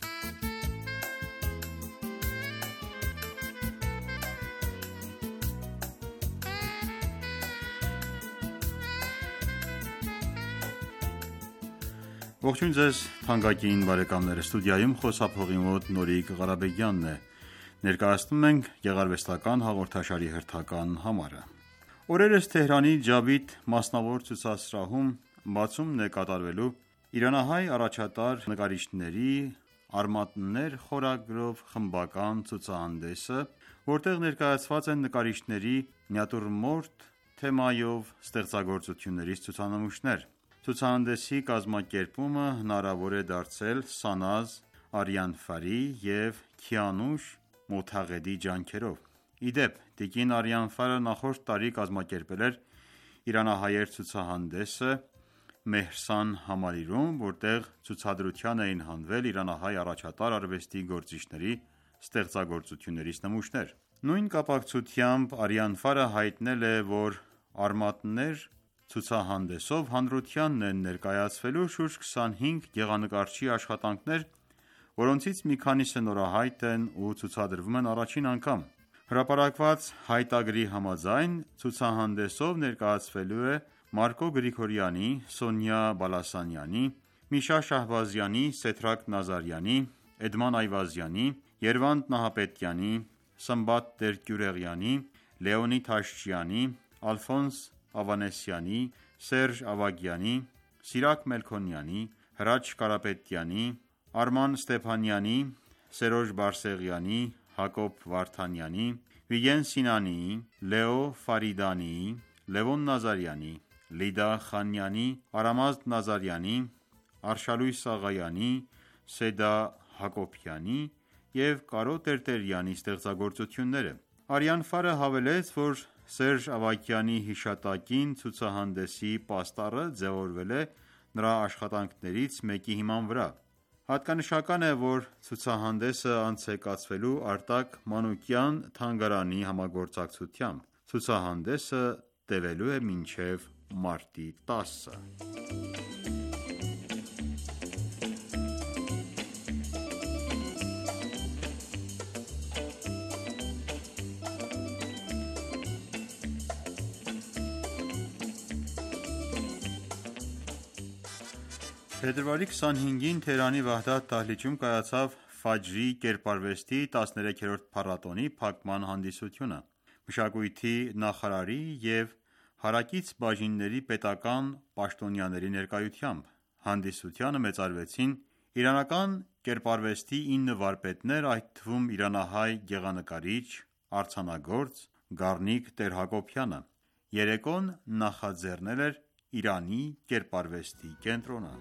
Ողջույն ձեզ թանկագին բարեկամներ, ստուդիայում խոսափողի մոտ Նորիկ Ղարաբեգյանն է։ Ներկայացնում ենք գեղարվեստական հաղորդաշարի հերթական համարը։ Օրերս Թեհրանի Ջավիդ մասնավոր ցուցասրահում բացումն է կատարվելու իրանահայ առաջատար նկարիչների «Արմատներ» խորագրով խմբական ցուցահանդեսը, որտեղ ներկայացված են նկարիչների նյատուրմորտ թեմայով ստեղծագործություններից ցուցանմուշներ։ Ցուցահանդեսի կազմակերպումը հնարավոր է դարձել Սանազ Արյանֆարի և Քիանուշ Մոթաղեդի ջանքերով։ Ի դեպ, տիկին Արյանֆարը նախորդ տարի կազմակերպել էր իրանահայեր ցուցահանդեսը Մեհրսան համալիրում, որտեղ ցուցադրության էին հանվել իրանահայ առաջատար արվեստի գործիչների ստեղծագործություններից նմուշներ։ Նույն կապակցությամբ Արյանֆարը հայտնել է, որ «Արմատներ» ցուցահանդեսով հանրությանն են ներկայացվելու շուրջ քսանհինգ գեղանկարչի աշխատանքներ, որոնցից մի քանիսը նորահայտ են ու ցուցադրվում են առաջին անգամ։ Հրապարակված հայտագրի համաձայն ցուցահանդեսով ներկայացվելու է Մարկո Գրիգորյանի, Սոնյա Բալասանյանի, Միշա Շահբազյանի, Սեդրակ Նազարյանի, Էդման Այվազյանի, Երվանդ Նահապետյանի, Սմբատ Տեր-Գյուրեղյանի, Լեոնիդ Հաշչյանի, Ալֆոնս Ավանեսյանի, Սերժ Ավագյանի, Սիրակ Մելքոնյանի, Հրաչ Կարապետյանի, Արման Ստեփանյանի, Սերոժ Բարսեղյանի, Հակոբ Վարդանյանի, Վիգեն Սինանիի, Լեո Ֆարիդանիի, Լևոն Նազարյանի, Լիդա Խանյանի, Արամազդ Նազարյանի, Արշալույս Աղայանի, Սեդա Հակոբյանի և Կարո Տերտերյանի ստեղծագործությունները։ Արյանֆարը հավելեց, որ Սերժ Ավագյանի հիշատակին ցուցահանդեսի պաստառը ձևավորվել է նրա աշխատանքներից մեկի հիման վրա։ Հատկանշական է, որ ցուցահանդեսը անց է կացվելու Արտակ Մանուկյան թանգարանի համագործակցությամբ։ Ցուցահանդեսը տևելու է մինչև մարտի տասը։ Փետրվարի քսանհինգին Թեհրանի Վահդաթ դահլիճում կայացավ Ֆաջրի կերպարվեստի տասներեքերորդ փառատոնի փակման հանդիսությունը։ Մշակույթի նախարարի և հարակից բաժինների պետական պաշտոնյաների ներկայությամբ հանդիսությանը մեծարվեցին իրանական կերպարվեստի ինը վարպետներ, այդ թվում իրանահայ գեղանկարիչ, արձանագործ Գառնիկ Տեր-Հակոբյանը։ Երեկոն նախաձեռնել էր Իրանի կերպարվեստի կենտրոնը։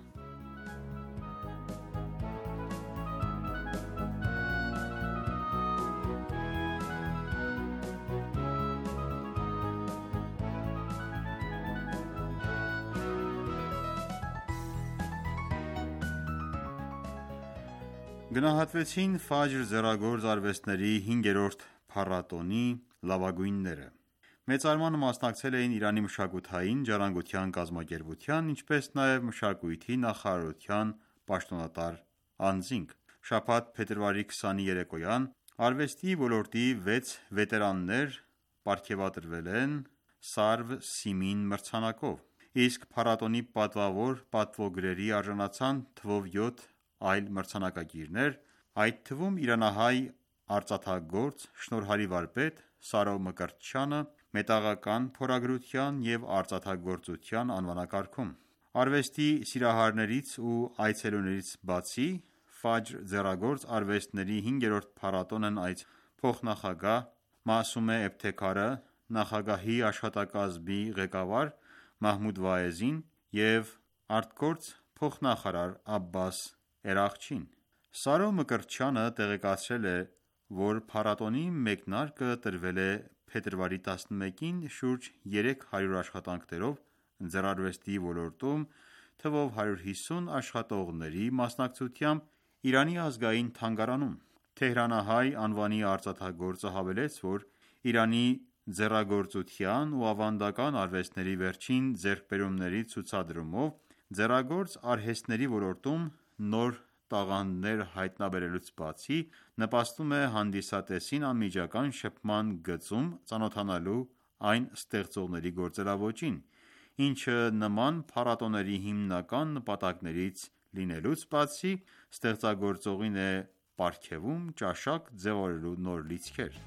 Գնահատվեցին Ֆաջր ձեռագործ արվեստների հինգերորդ փառատոնի լավագույնները։ Մեծարմանը մասնակցել էին Իրանի մշակութային ժառանգության կազմակերպության, ինչպես նաև մշակույթի նախարարության պաշտոնատար անձինք։ Շաբաթ փետրվարի քսանի երեկոյան արվեստի ոլորտի վեց վետերաններ պարգևատրվել են Սարվ Սիմին մրցանակով, իսկ փառատոնի պատվավոր պատվոգրերի արժանացան թվով յոթ այլ մրցանակակիրներ, այդ թվում իրանահայ արծաթագործ, շնորհալի վարպետ Սարո Մկրտչյանը մետաղական փորագրության և արծաթագործության անվանակարգում։ Արվեստի սիրահարներից ու այցելուներից բացի, Ֆաջր ձեռագործ արվեստների հինգերորդ փառատոնն այս փոխնախագահ Մասումե Էբթեքարը, նախագահի աշխատակազմի ղեկավար Մահմուդ Վայեզին և արտգործ փոխնախարար Աբբաս Էրաղչին։ Սարո Մկրտչյանը տեղեկացրել է, որ փառատոնի մեկնարկը տրվել է փետրվարի տասնմեկին շուրջ երեք հարյուր աշխատանքներով ձեռարվեստի ոլորտում թվով հարյուր հիսուն աշխատողների մասնակցությամբ Իրանի ազգային թանգարանում։ Թեհրանահայ անվանի արծաթագործը հավելեց, որ Իրանի ձեռագործության ու ավանդական արվեստների վերջին ձեռքբերումների ցուցադրումով ձեռագործ արհեստների ոլորտում նոր տաղանդներ հայտնաբերելուց բացի, նպաստում է հանդիսատեսին անմիջական շփման գծում ծանոթանալու այն ստեղծողների գործելաոճին, ինչը նման փառատոների հիմնական նպատակներից լինելուց բացի, ստեղծագործողին է պարգևում ճաշակ ձևավորելու նոր լիցքեր։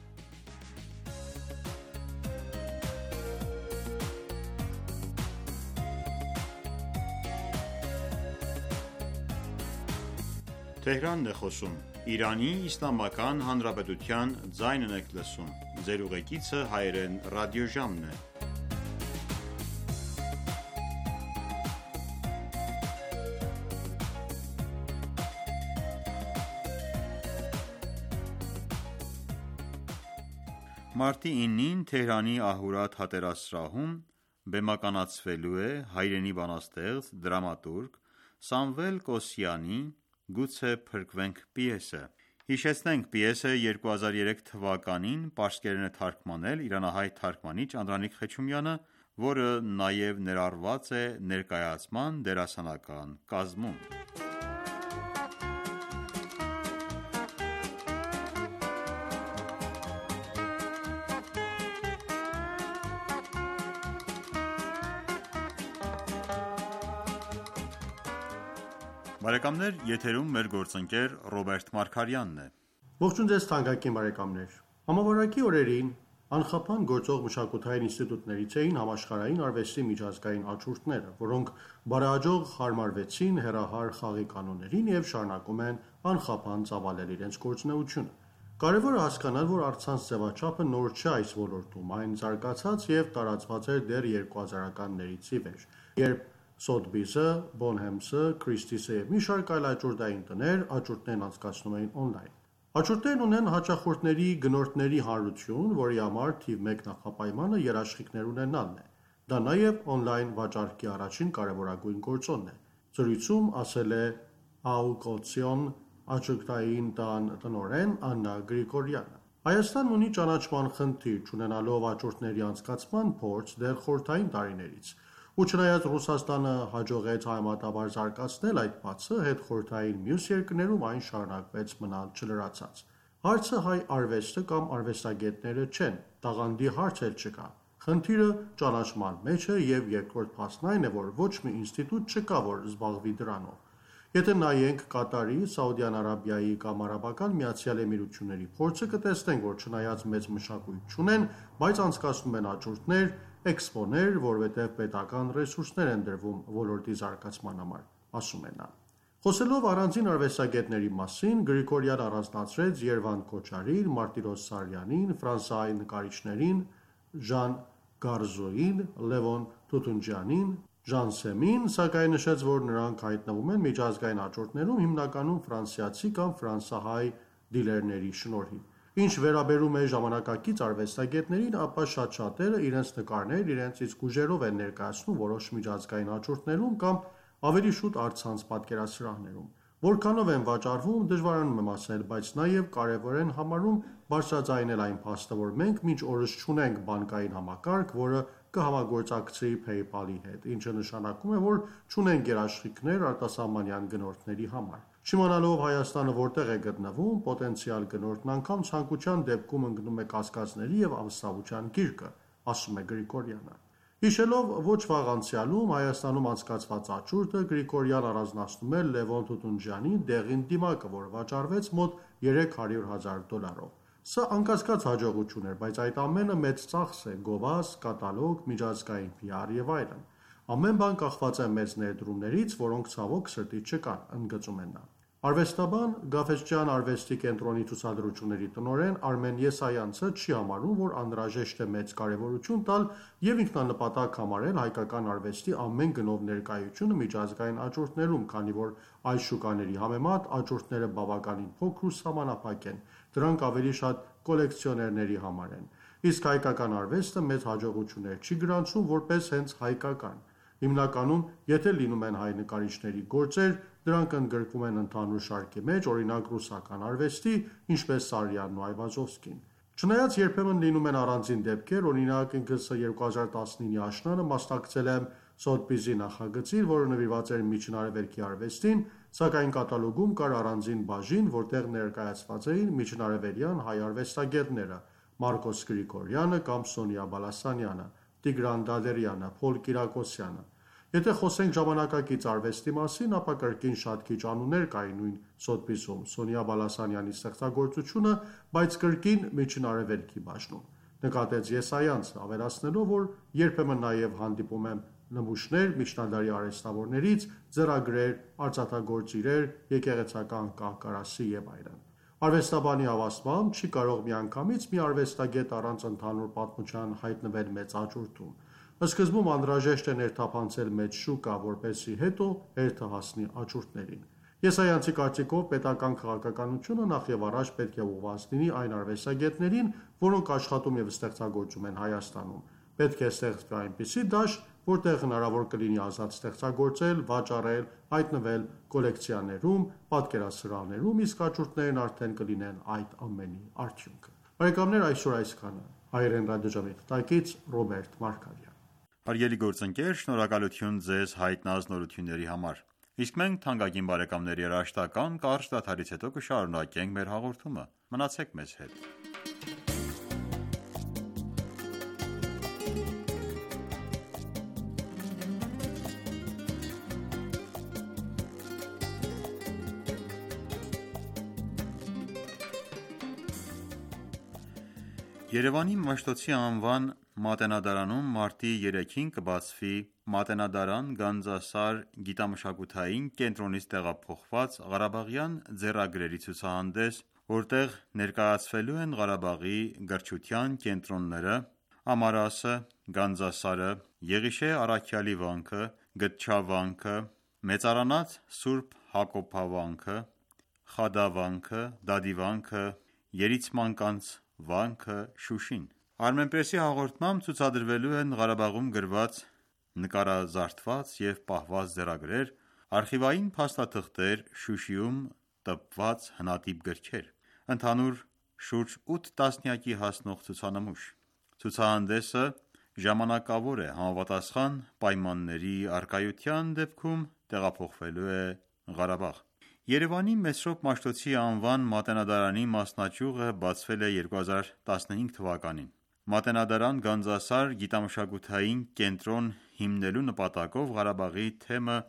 Մարտի իննին Թեհրանի Ահուրա թատերասրահում բեմականացվելու է հայրենի բանաստեղծ, դրամատուրգ Սամվել Կոսյանի «Գուցե փրկվենք» պիեսը։ Հիշեցնենք, պիեսը երկու հազար երեք թվականին պարսկերեն է թարգմանել իրանահայ թարգմանիչ Անդրանիկ Խեչումյանը, որը նաև ներառված է ներկայացման դերասանական կազմում։ Բարեկամներ, եթերում մեր գործընկեր Ռոբերտ Մարգարյանն է։ Ողջույն ձեզ թանկագին բարեկամներ։ Համավարակի օրերին անխափան գործող մշակութային ինստիտուտներից էին համաշխարհային արվեստի միջազգային աչուրդները, որոնք բարեհաջող հարմարվեցին հեռահար խաղի կանոններին և շարունակում են անխափան ծավալել իրենց գործունեությունը։ Կարևոր է հասկանալ, որ առցանց ձևաչափը նոր չէ այս ոլորտում, այն զարգացած և տարածված էր դեռ երկու հազարականներից ի վեր, երբ Սոթբիսը, Բոնհեմսը, Քրիստիսը և մի շարք այլ աճուրդային տներ աճուրդներն անցկացնում էին օնլայն։ Աճուրդներն ունեն հաճախորդների գնորդների հանրություն, որի համար թիվ մեկ նախապայմանը երաշխիքներ ունենալն է։ Դա նաև օնլայն վաճառքի առաջին կարևորագույն գործոնն է։ Զրույցում ասել է Աուկոցիոն աճուրդային տան տնօրեն Աննա Գրիգորյանը։ Հայաստանն ունի ճանաչման խնդիր, չունենալով աճուրդների անցկացման փորձ դեռ խորհրդային տարիներից, ու չնայած Ռուսաստանը հաջողեց համեմատաբար զարգացնել այդ փաստը, հետխորհրդային մյուս երկրներում այն շարունակվեց մնալ չլրացած։ Հարցը հայ արվեստը կամ արվեստագետները չեն, տաղանդի հարց էլ չկա։ Խնդիրը ճանաչման մեջ է և երկրորդ փաստն այն է, որ ոչ մի ինստիտուտ չկա, որ զբաղվի դրանով։ Եթե նայենք Կատարի, Սաուդյան Արաբիայի կամ Արաբական Միացյալ Էմիրությունների փորձը, կտեսնենք, որ չնայած մեծ մշակույթ չունեն, բայց անցկացնում են աճուրդներ, էքսպոներ, որովհետև պետական ռեսուրսներ են դրվում ոլորտի զարգացման համար, ասում է նա։ Խոսելով առանձին արվեստագետների մասին, Գրիգորյան առանձնացրեց Երվանդ Քոչարին, Մարտիրոս Սարյանին, ֆրանսիայի նկարիչներին Ժան Գարզոին, Լևոն Թութունջյանին, Ժան Սեմին, սակայն նշեց, որ նրանք հայտնվում են միջազգային աճուրդներում հիմնականում ֆրանսիացի կամ ֆրանսահայ դիլերների շնորհիվ։ Ինչ վերաբերում է ժամանակակից արվեստագետներին, ապա շատ շատերը իրենց նկարներ իրենց իսկ ուժերով են ներկայացնում որոշ միջազգային աճուրդներում կամ ավելի շուտ առցանց պատկերասրահներում։ Որքանով են վաճառվում, դժվարանում եմ ասել, բայց նաև կարևոր են համարում բարձրաձայնել այն փաստը, որ մենք մինչ օրս չունենք բանկային համակարգ, որը կհամագործակցի PayPal-ի հետ, ինչը նշանակում է, որ չունենք երաշխիքներ արտասահմանյան գնորդների համար։ Չիմանալով Հայաստանը որտեղ է գտնվում, պոտենցիալ գնորդն անգամ ցանկության դեպքում ընկնում է կասկածների և անվստահության գիրկը, ասում է Գրիգորյանը։ Հիշելով ոչ վաղ անցյալում Հայաստանում անցկացված աճուրդը, Գրիգորյան առանձնացնում է Լևոն Թութունջյանի «Դեղին դիմակը», որը վաճառվեց մոտ երեք հարյուր հազար դոլարով։ Սա անկասկած հաջողություն էր, բայց այդ ամենը մեծ ծախս է՝ գովազ, կատալոգ, միջազգային P R և այլն։ Ամեն բան կախված է մեծ ներդրումներից, որոնք ցավոք սրտի չկան, ընդգծում է նա։ Արվեստաբան, Գաֆէսճեան արվեստի կենտրոնի ցուցադրությունների տնօրեն Արմեն Եսայանցը չի համարում, որ անհրաժեշտ է մեծ կարևորություն տալ և ինքնանպատակ համարել հայկական արվեստի ամեն գնով ներկայությունը միջազգային աճուրդներում, քանի որ այլ շուկաների համեմատ աճուրդները բավականին փոքր ու սահմանափակ են, դրանք ավելի շատ կոլեկցիոներների համար են, իսկ հայկական արվեստը մեծ հաջողություններ չի գրանցում որպես հենց հայկական։ Հիմնականում, եթե լինում են հայ նկարիչների գործեր, դրանք ընդգրկվում են ընդհանուր շարքի մեջ, օրինակ ռուսական արվեստի, ինչպես Սարյանն ու Այվազովսկին։ Չնայած երբեմն լինում են առանձին դեպքեր, օրինակ ինքս երկու հազար տասնինի աշնանը մասնակցել եմ Սոթբիզի նախագծին, որը նվիրված էր Միջին Արևելքի արվեստին, սակայն կատալոգում կար առանձին բաժին, որտեղ ներկայացված էին միջինարևելյան հայ արվեստագետները՝ Մարկոս Գրիգորյանը կամ Սոնյա Բալասանյանը, Տիգրան Դադերյանը, Փոլ Կիրակոսյանը։ Եթե խոսենք ժամանակակից արվեստի մասին, ապա կրկին շատ քիչ անուններ կային նույն Սոթբիզում, Սոնյա Բալասանյանի ստեղծագործությունը, բայց կրկին Միջին Արևելքի բաժնում, նկատեց Եսայանցը, ավելացնելով, որ երբեմն նաև հանդիպում եմ նմուշներ միջնադարի արհեստավորներից, ձեռագրեր, արծաթագործ իրեր, եկեղեցական կահ-կարասի և այլն։ Արվեստաբանի հավաստմամբ չի կարող միանգամից մի արվեստագետ առանց ընդհանուր պատմության հայտնվել մեծ աճուրդում։ Սկզբում անհրաժեշտ է ներթափանցել մեծ շուկա, որպեսզի հետո հերթը հասնի աճուրդներին։ Եսայանցի կարծիքով պետական քաղաքականությունը նախևառաջ պետք է ուղղված լինի այն արվեստագետներին, որոնք աշխատում և ստեղծագործում են Հայաստանում։ Պետք է ստեղծվի այնպիսի դաշտ, որտեղ հնարավոր կլինի ազատ ստեղծագործել, վաճառել, հայտնվել կոլեկցիաներում, պատկերասրահներում, իսկ աճուրդներն արդեն կլինեն այդ ամենի արդյունքը։ Բարեկամներ, այսօր այսքանը։ Հայերեն ռադիոժամի թղթակից Ռոբերտ Մարգարյան։ Հարգելի գործընկեր, շնորհակալություն ձեզ հայտնած նորությունների համար։ Իսկ մենք թանկագին բարեկամներ երաժշտական կարճ դադարից հետո կշարունակենք մեր հաղորդումը։ Մնացեք մեզ հետ։ Երևանի Մաշտոցի անվան Մատենադարանում մարտի երեքին կբացվի Մատենադարան Գանձասար գիտամշակութային կենտրոնից տեղափոխված Ղարաբաղյան ձեռագրերի ցուցահանդես, որտեղ ներկայացվելու են Ղարաբաղի գրչության կենտրոնները՝ Ամարասը, Գանձասարը, Եղիշե Առաքյալի վանքը, Գտչավանքը, Մեծարանաց Սուրբ Հակոբավանքը, Խադավանքը, Դադիվանքը, Երիցմանկանց վանքը, Շուշին։ Armenpress-ի հաղորդմամբ ցուցադրվելու են Ղարաբաղում գրված, նկարազարդված և պահված ձեռագրեր, արխիվային փաստաթղթեր, Շուշիում տպված հնատիպ գրքեր։ Ընդհանուր շուրջ ութ տասնյակի հասնող ցուցանմուշ։ Ցուցահանդեսը ժամանակավոր է համապատասխան պայմանների առկայության դեպքում տեղափոխվելու է Ղարաբաղ։ Երևանի Մեսրոպ Մաշտոցի անվան Մատենադարանի մասնաճյուղը բացվել է երկու հազար տասնհինգ թվականին։ Մատենադարան Գանձասար գիտամշակութային կենտրոն հիմնելու նպատակով Ղարաբաղի թեմը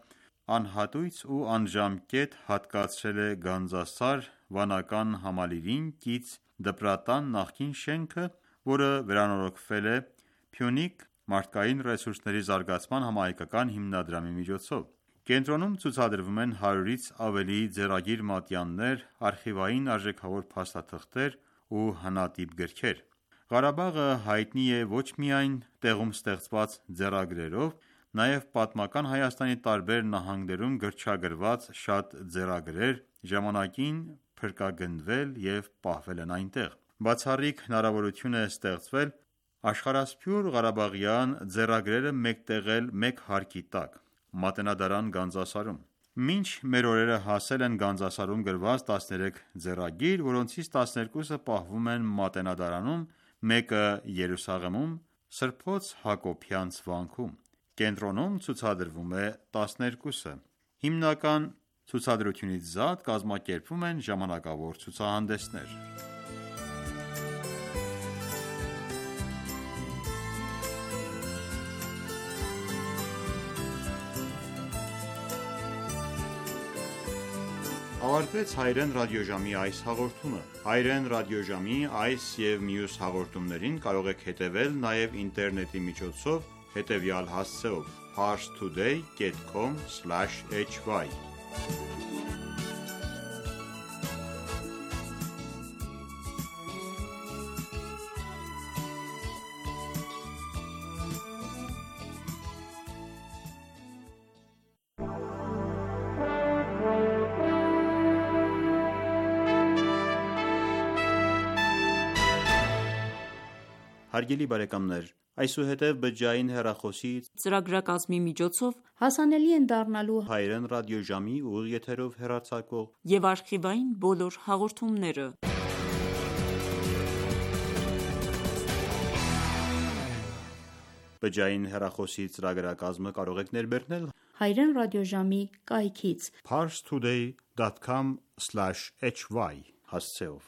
անհատույց ու անժամկետ հատկացրել է Գանձասար վանական համալիրին կից դպրատան նախկին շենքը, որը վերանորոգվել է Փյունիկ մարդկային ռեսուրսների զարգացման համահայկական հիմնադրամի միջոցով։ Կենտրոնում ցուցադրվում են հարյուրից ավելի ձեռագիր մատյաններ, արխիվային արժեքավոր փաստաթղթեր ու հնատիպ գրքեր։ Ղարաբաղը հայտնի է ոչ միայն տեղում ստեղծված ձեռագրերով, նաև պատմական Հայաստանի տարբեր նահանգներում գրչագրված շատ ձեռագրեր ժամանակին փրկագնդվել և պահվել են այնտեղ։ Բացառիկ հնարավորություն է ստեղծվել աշխարհասփյուր ղարաբաղյան ձեռագրերը մեկտեղել մեկ հարկի տակ՝ Մատենադարան Գանձասարում։ Մինչ մեր օրերը հասել են Գանձասարում գրված տասներեք ձեռագիր, որոնցից տասներկուսը պահվում են Մատենադարանում, մեկը Երուսաղեմում Սրբոց Հակոբյանց վանքում։ Կենտրոնում ցուցադրվում է տասներկուսը։ Հիմնական ցուցադրությունից զատ կազմակերպվում են ժամանակավոր ցուցահանդեսներ։ Ավարտվեց Հայերեն ռադիոժամի այս հաղորդումը։ Հայերեն ռադիոժամի այս և մյուս հաղորդումներին կարող եք հետևել նաև ինտերնետի միջոցով հետևյալ հասցեով՝ parstoday dot com slash h y Հարգելի բարեկամներ, այսուհետև բջջային հեռախոսի ծրագրակազմի միջոցով հասանելի են դառնալու Հայերեն ռադիոժամի ուղիղ եթերով հեռարձակվող և արխիվային բոլոր հաղորդումները։ Բջջային հեռախոսի ծրագրակազմը կարող եք ներբեռնել Հայերեն ռադիոժամի կայքից parstoday dot com slash h y հասցեով։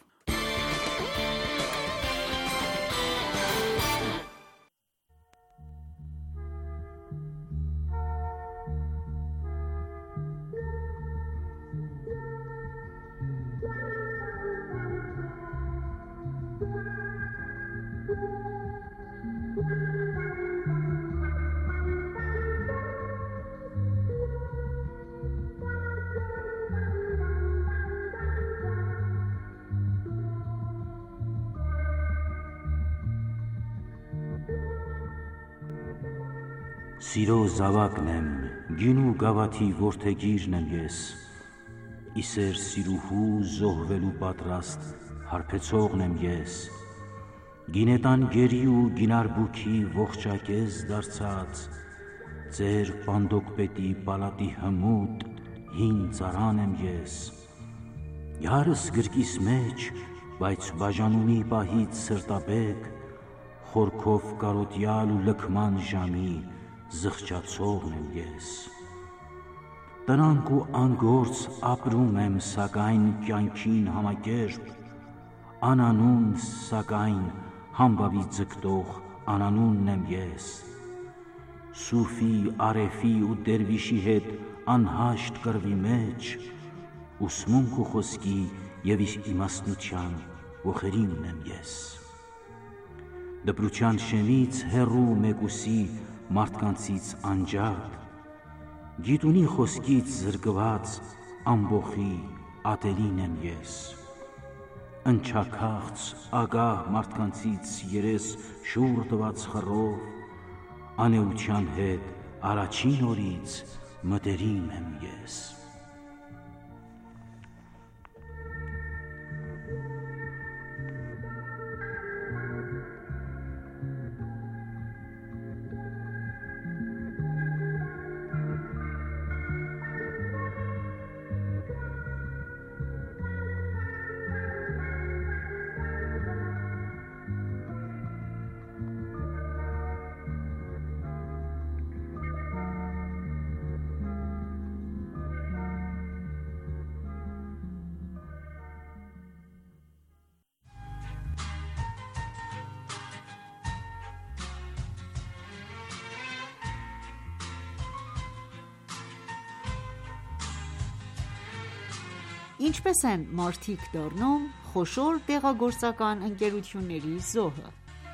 Սիրո զավակն եմ, գինու գավաթի որդեգիրն եմ ես, իսեր սիրուհու զոհվելու պատրաստ հարբեցողն եմ ես, գինետան գերի ու գինարբուքի ողջակեզ դարձած, ձեր պանդոկպետի պալատի հմուտ հին ծարան եմ ես, յարս գրկիս մեջ, բայց բաժանումի պահից սրտաբեկ, խորքով կարոտյալ ու լքման ժամի զղջացողն եմ ես։ Տնանկ ու անգործ ապրում եմ սակայն կյանքին համակերպ, անանուն սակայն համբավի ձգտող անանունն եմ ես։ Սուֆի, արեֆի ու դերվիշի հետ անհաշտ կռվի մեջ, ուսմունք ու խոսքի և իմաստնության ոխերիմն եմ ես։ Դպրության շեմից հեռու մեկուսի մարդկանցից անջատ, գիտունի խոսքից զրկված ամբոխի ատելին եմ ես։ Ընչաքաղց ագահ մարդկանցից երես շուռ տված խռով, անեության հետ առաջին օրից մտերիմ եմ ես։ Ինչպես են մարդիկ դառնում խոշոր դեղագործական ընկերությունների զոհը։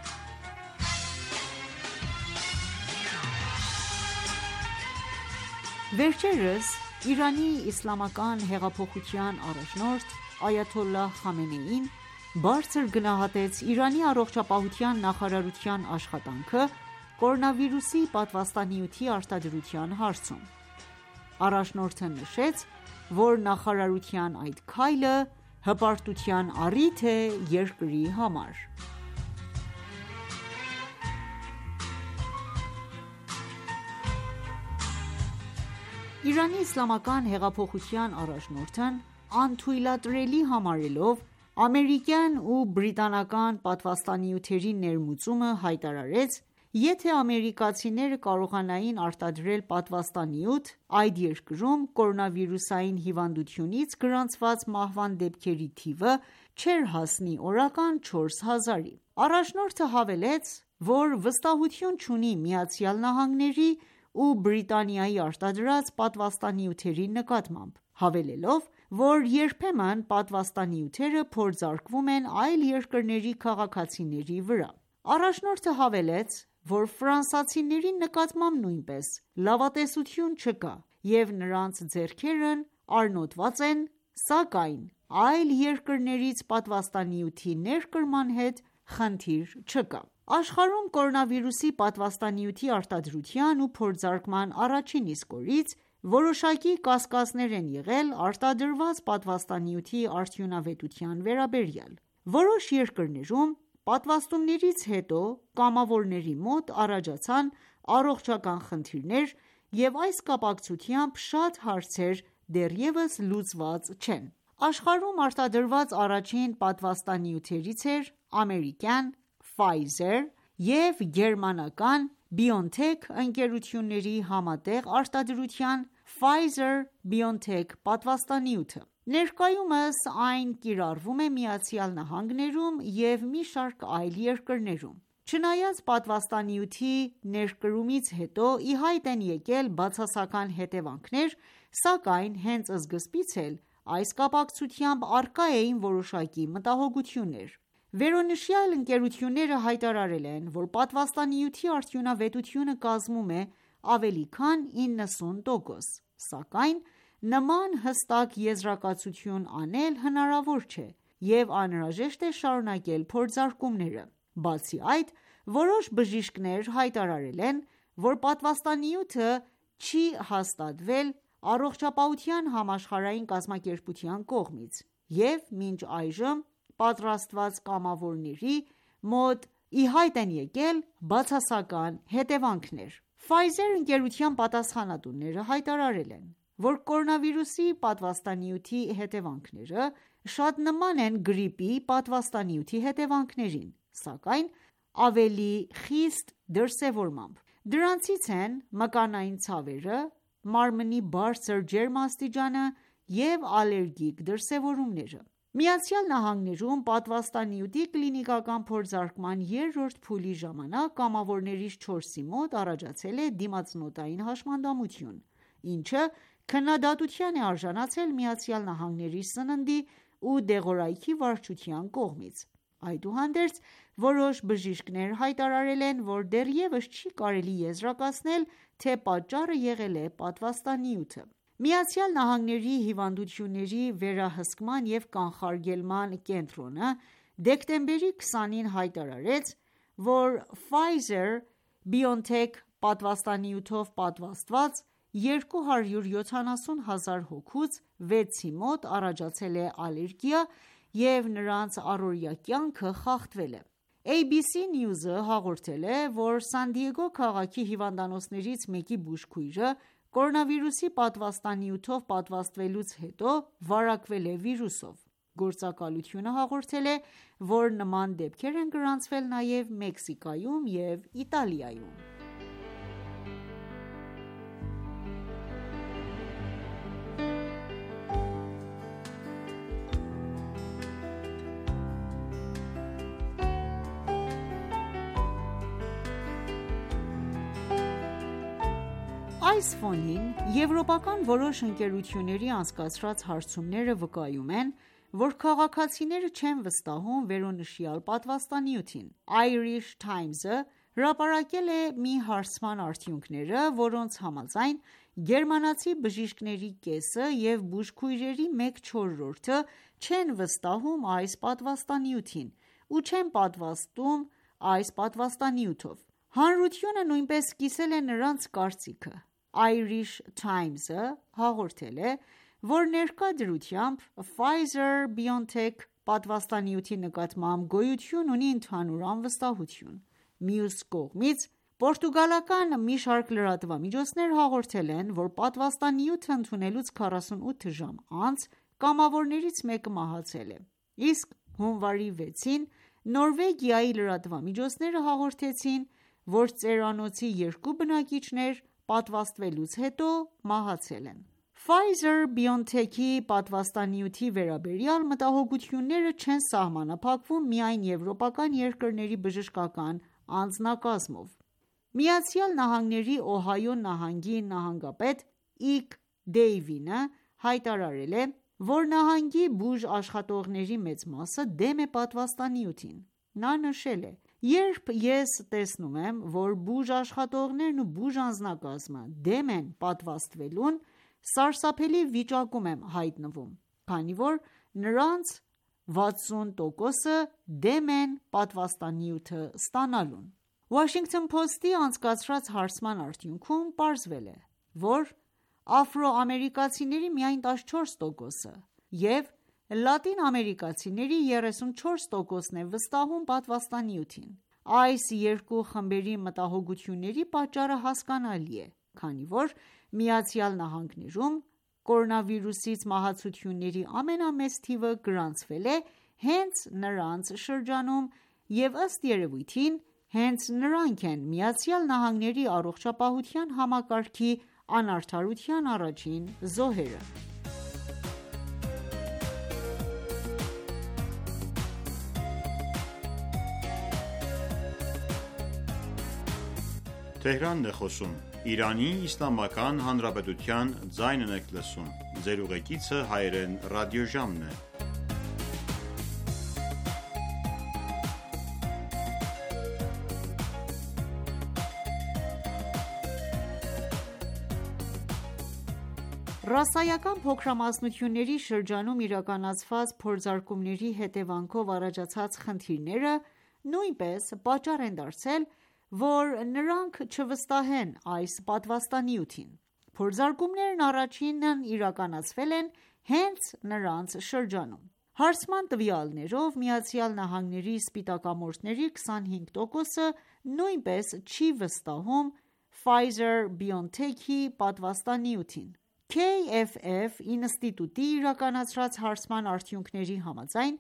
Վերջերս Իրանի իսլամական հեղափոխության առաջնորդ Այաթոլլահ Խամենեին բարձր գնահատեց Իրանի առողջապահության նախարարության աշխատանքը կորոնավիրուսի պատվաստանյութի արտադրության հարցում։ Առաջնորդը նշեց, որ նախարարության այդ քայլը հպարտության առիթ է երկրի համար։ Իրանի իսլամական հեղափոխության առաջնորդն անթույլատրելի համարելով ամերիկյան ու բրիտանական պատվաստանյութերի ներմուծումը հայտարարեց, եթե ամերիկացիները կարողանային արտադրել պատվաստանյութ, այդ երկրում կորոնավիրուսային հիվանդությունից գրանցված մահվան դեպքերի թիվը չէր հասնի օրական չորս հազարի։ Առաջնորդը հավելեց, որ վստահություն չունի ԱՄՆ-ի ու Բրիտանիայի արտադրած պատվաստանյութերի նկատմամբ, հավելելով, որ երբեմն պատվաստանյութերը փորձարկվում են այլ երկրների քաղաքացիների վրա։ Առաջնորդը հավելեց, որ ֆրանսիացիների նկատմամբ նույնպես լավատեսություն չկա և նրանց ձեռքերն արնոտված են, սակայն այլ երկրներից պատվաստանյութի ներկրման հետ խնդիր չկա։ Աշխարհում կորոնավիրուսի պատվաստանյութի արտադրության ու փորձարկման առաջին իսկ օրից որոշակի կասկածներ են եղել արտադրված պատվաստանյութի արդյունավետության վերաբերյալ։ Որոշ երկրներում պատվաստումներից հետո կամավորների մոտ առաջացան առողջական խնդիրներ և այս կապակցությամբ շատ հարցեր դեռևս լուծված չեն։ Աշխարհում արտադրված առաջին պատվաստանյութերից էր ամերիկյան Pfizer և գերմանական BioNTech ընկերությունների համատեղ արտադրության Pfizer-BioNTech պատվաստանյութը։ Ներկայումս այն կիրառվում է ԱՄՆ-ում և մի շարք այլ երկրներում։ Չնայած պատվաստանյութի ներկրումից հետո ի հայտ են եկել բացասական հետևանքներ, սակայն հենց սկզբից էլ այս կապակցությամբ առկա էին որոշակի մտահոգություններ։ Վերոնշյալ ընկերությունները հայտարարել են, որ պատվաստանյութի արդյունավետությունը կազմում է ավելի քան իննսուն տոկոս, սակայն նման հստակ եզրակացություն անել հնարավոր չէ և անհրաժեշտ է շարունակել փորձարկումները։ Բացի այդ, որոշ բժիշկներ հայտարարել են, որ պատվաստանյութը չի հաստատվել Առողջապահության համաշխարհային կազմակերպության կողմից և մինչ այժմ պատրաստված կամավորների մոտ ի հայտ են եկել բացասական հետևանքներ։ Pfizer ընկերության պատասխանատուները հայտարարել են, որ կորոնավիրուսի պատվաստանյութի հետևանքները շատ նման են գրիպի պատվաստանյութի հետևանքներին, սակայն ավելի խիստ դրսևորմամբ։ Դրանցից են մկանային ցավերը, մարմնի բարձր ջերմաստիճանը և ալերգիկ դրսևորումները։ ԱՄՆ-ում պատվաստանյութի կլինիկական փորձարկման երրորդ փուլի ժամանակ կամավորներից չորսի մոտ առաջացել է դիմացնոտային հաշմանդամություն, ինչը քննադատության է արժանացել ԱՄՆ-ի սննդի ու դեղորայքի վարչության կողմից։ Այդուհանդերձ, որոշ բժիշկներ հայտարարել են, որ դեռևս չի կարելի եզրակացնել, թե պատճառը եղել է պատվաստանյութը։ ԱՄՆ-ի հիվանդությունների վերահսկման և կանխարգելման կենտրոնը դեկտեմբերի քսանին հայտարարեց, որ Pfizer-BioNTech պատվաստանյութով պատվաստված երկու հարյուր յոթանասուն հազար հոգուց վեցի մոտ առաջացել է ալերգիա և նրանց առօրյա կյանքը խախտվել է։ A B C News-ը հաղորդել է, որ Սան Դիեգո քաղաքի հիվանդանոցներից մեկի բուժքույրը կորոնավիրուսի պատվաստանյութով պատվաստվելուց հետո վարակվել է վիրուսով։ Գործակալությունը հաղորդել է, որ նման դեպքեր են գրանցվել նաև Մեքսիկայում և Իտալիայում։ Այս ֆոնին եվրոպական որոշ ընկերությունների անցկացրած հարցումները վկայում են, որ քաղաքացիները չեն վստահում վերոնշյալ պատվաստանյութին: Irish Times-ը հրապարակել է մի հարցման արդյունքները, որոնց համաձայն գերմանացի բժիշկների կեսը և բուժքույրերի մեկ չորրորդը չեն վստահում այս պատվաստանյութին ու չեն պատվաստում այս պատվաստանյութով: Հանրությունը նույնպես կիսել է նրանց կարծիքը: Irish Times-ը հաղորդել է, որ ներկա դրությամբ Pfizer-BioNTech պատվաստանյութի նկատմամբ գոյություն ունի ընդհանուր անվստահություն: Մյուս կողմից, պորտուգալական մի շարք լրատվամիջոցներ հաղորդել են, որ պատվաստանյութը ընդունելուց քառասունութ ժամ անց կամավորներից մեկը մահացել է: Իսկ հունվարի վեցին Նորվեգիայի լրատվամիջոցները հաղորդեցին, որ ծերանոցի երկու բնակիչներ պատվաստվելուց հետո մահացել են: Pfizer-BioNTech-ի պատվաստանյութի վերաբերյալ մտահոգությունները չեն սահմանափակվում միայն եվրոպական երկրների բժշկական անձնակազմով: ԱՄՆ-ի Օհայո նահանգի նահանգապետ Իգ Դեյվինը հայտարարել է, որ նահանգի բուժաշխատողների մեծ մասը դեմ է պատվաստանյութին: Նա նշել է. «Երբ ես տեսնում եմ, որ բուժաշխատողներն ու բուժանձնակազմը դեմ են պատվաստվելուն, սարսափելի վիճակում եմ հայտնվում, քանի որ նրանց վաթսուն տոկոսը դեմ են պատվաստանյութը ստանալուն»: Washington Post-ի անցկացրած հարցման արդյունքում պարզվել է, որ աֆրոամերիկացիների միայն տասնչորս տոկոսը և լատինաամերիկացիների եռեսունչորս տոկոսն է վստահում պատվաստանյութին: Այս երկու խմբերի մտահոգությունների պատճառը հասկանալի է, քանի որ ԱՄՆ-ում կորոնավիրուսից մահացությունների ամենամեծ թիվը գրանցվել է հենց նրանց շրջանում և ըստ երևույթին հենց նրանք են ԱՄՆ-ի առողջապահության համակարգի անարդարության առաջին զոհերը: Ռասայական փոքրամասնությունների շրջանում իրականացված փորձարկումների հետևանքով առաջացած խնդիրները նույնպես պատճառ են դարձել, որ նրանք չվստահեն այս պատվաստանյութին: Փորձարկումներն առաջինն իրականացվել են հենց նրանց շրջանում: Հարցման տվյալներով ԱՄՆ-ի սպիտակամորթների քսանհինգ տոկոսը նույնպես չի վստահում Pfizer-BioNTech-ի պատվաստանյութին: K F F ինստիտուտի իրականացրած հարցման արդյունքների համաձայն,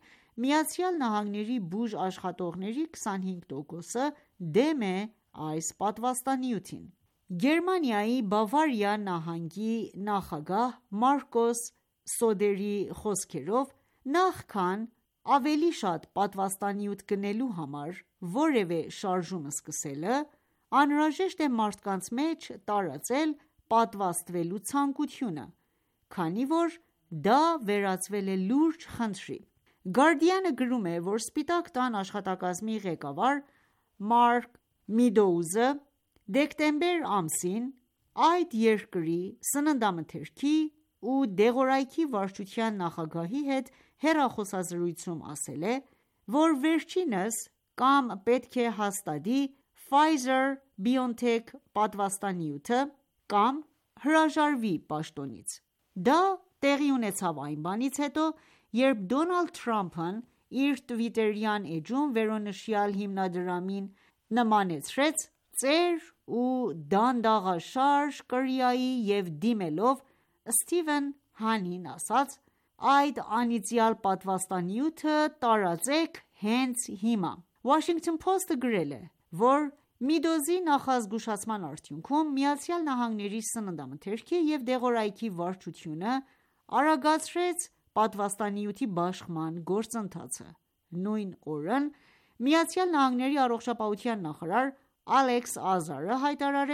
ԱՄՆ-ի բուժաշխատողների քսանհինգ տոկոսը դեմ է այս պատվաստանյութին: Գերմանիայի Բավարիա նահանգի նախագահ Մարկոս Սոդերի խոսքերով, նախքան ավելի շատ պատվաստանյութ գնելու համար որևէ շարժում սկսելը, անհրաժեշտ է մարդկանց մեջ տարածել պատվաստվելու ցանկությունը, քանի որ դա վերածվել է լուրջ խնդրի: Guardian-ը գրում է, որ Սպիտակ տան աշխատակազմի ղեկավար Մարկ Մեադոուզը դեկտեմբեր ամսին այդ երկրի սննդամթերքի ու դեղորայքի վարչության նախագահի հետ հեռախոսազրույցում ասել է, որ վերջինս կամ պետք է հաստատի Pfizer-BioNTech պատվաստանյութը, կամ հրաժարվի պաշտոնից: Դա տեղի ունեցավ այն բանից հետո, երբ Դոնալդ Թրամփն իր թվիտերյան էջում վերոնշյալ հիմնադրամին նմանեցրեց ծեր ու դանդաղաշարժ կրիայի և դիմելով Սթիվեն Հանին ասաց. «Այդ անիծյալ պատվաստանյութը տարածեք հենց հիմա»: Washington Post-ը գրել է, որ Մեադոզի նախազգուշացման արդյունքում ԱՄՆ-ի սննդամթերքի և դեղորայքի վարչությունը արագացրեց պատվաստանյութի բաշխման գործընթացը: Նույն օրն ԱՄՆ-ի առողջապահության նախարար Ալեքս Ազարը հայտարարեց,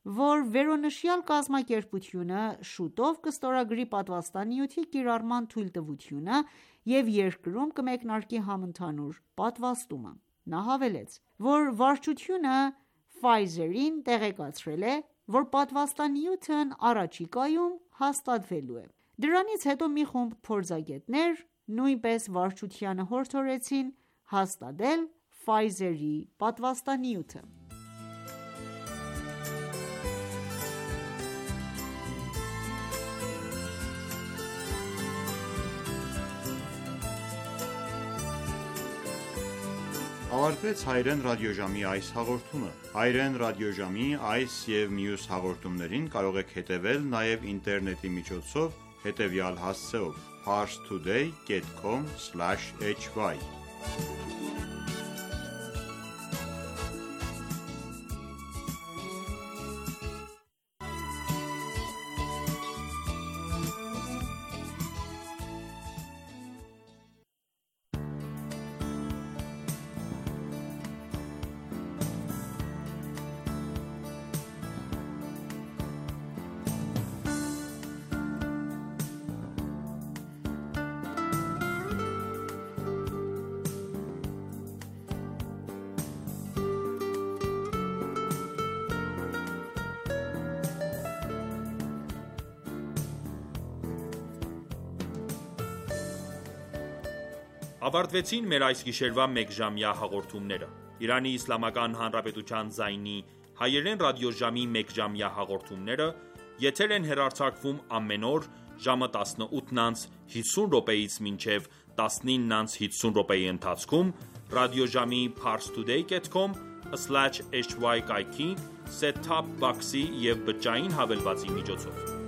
որ վերոնշյալ կազմակերպությունը շուտով կստորագրի պատվաստանյութի կիրառման թույլտվությունը և երկրում կմեկնարկի համընդհանուր պատվաստումը: Նա հավելեց, որ վարչությունը Pfizer-ին տեղեկացրել է, որ պատվաստանյութն առաջիկայում հաստատվելու է: Դրանից հետո մի խումբ փորձագետներ նույնպես վարչությանը հորդորեցին հաստատել Pfizer-ի պատվաստանյութը: Ավարտվեց հայերեն ռադիոժամի այս հաղորդումը: Հայերեն ռադիոժամի այս և մյուս հաղորդումներին կարող եք հետևել նաև ինտերնետի միջոցով հետևյալ հասցեով՝ parstoday dot com slash h y: Ավարտվեցին մեր այս գիշերվա մեկժամյա հաղորդումները: Իրանի Իսլամական Հանրապետության ձայնի հայերեն ռադիոժամի մեկժամյա հաղորդումները եթեր են հեռարձակվում ամեն օր ժամը տասնութ հիսուն րոպեից մինչև տասնինը հիսուն րոպեի ընթացքում ռադիոժամի parstoday dot com slash h y կայքի set top box-ի և բջջային հավելվածի միջոցով: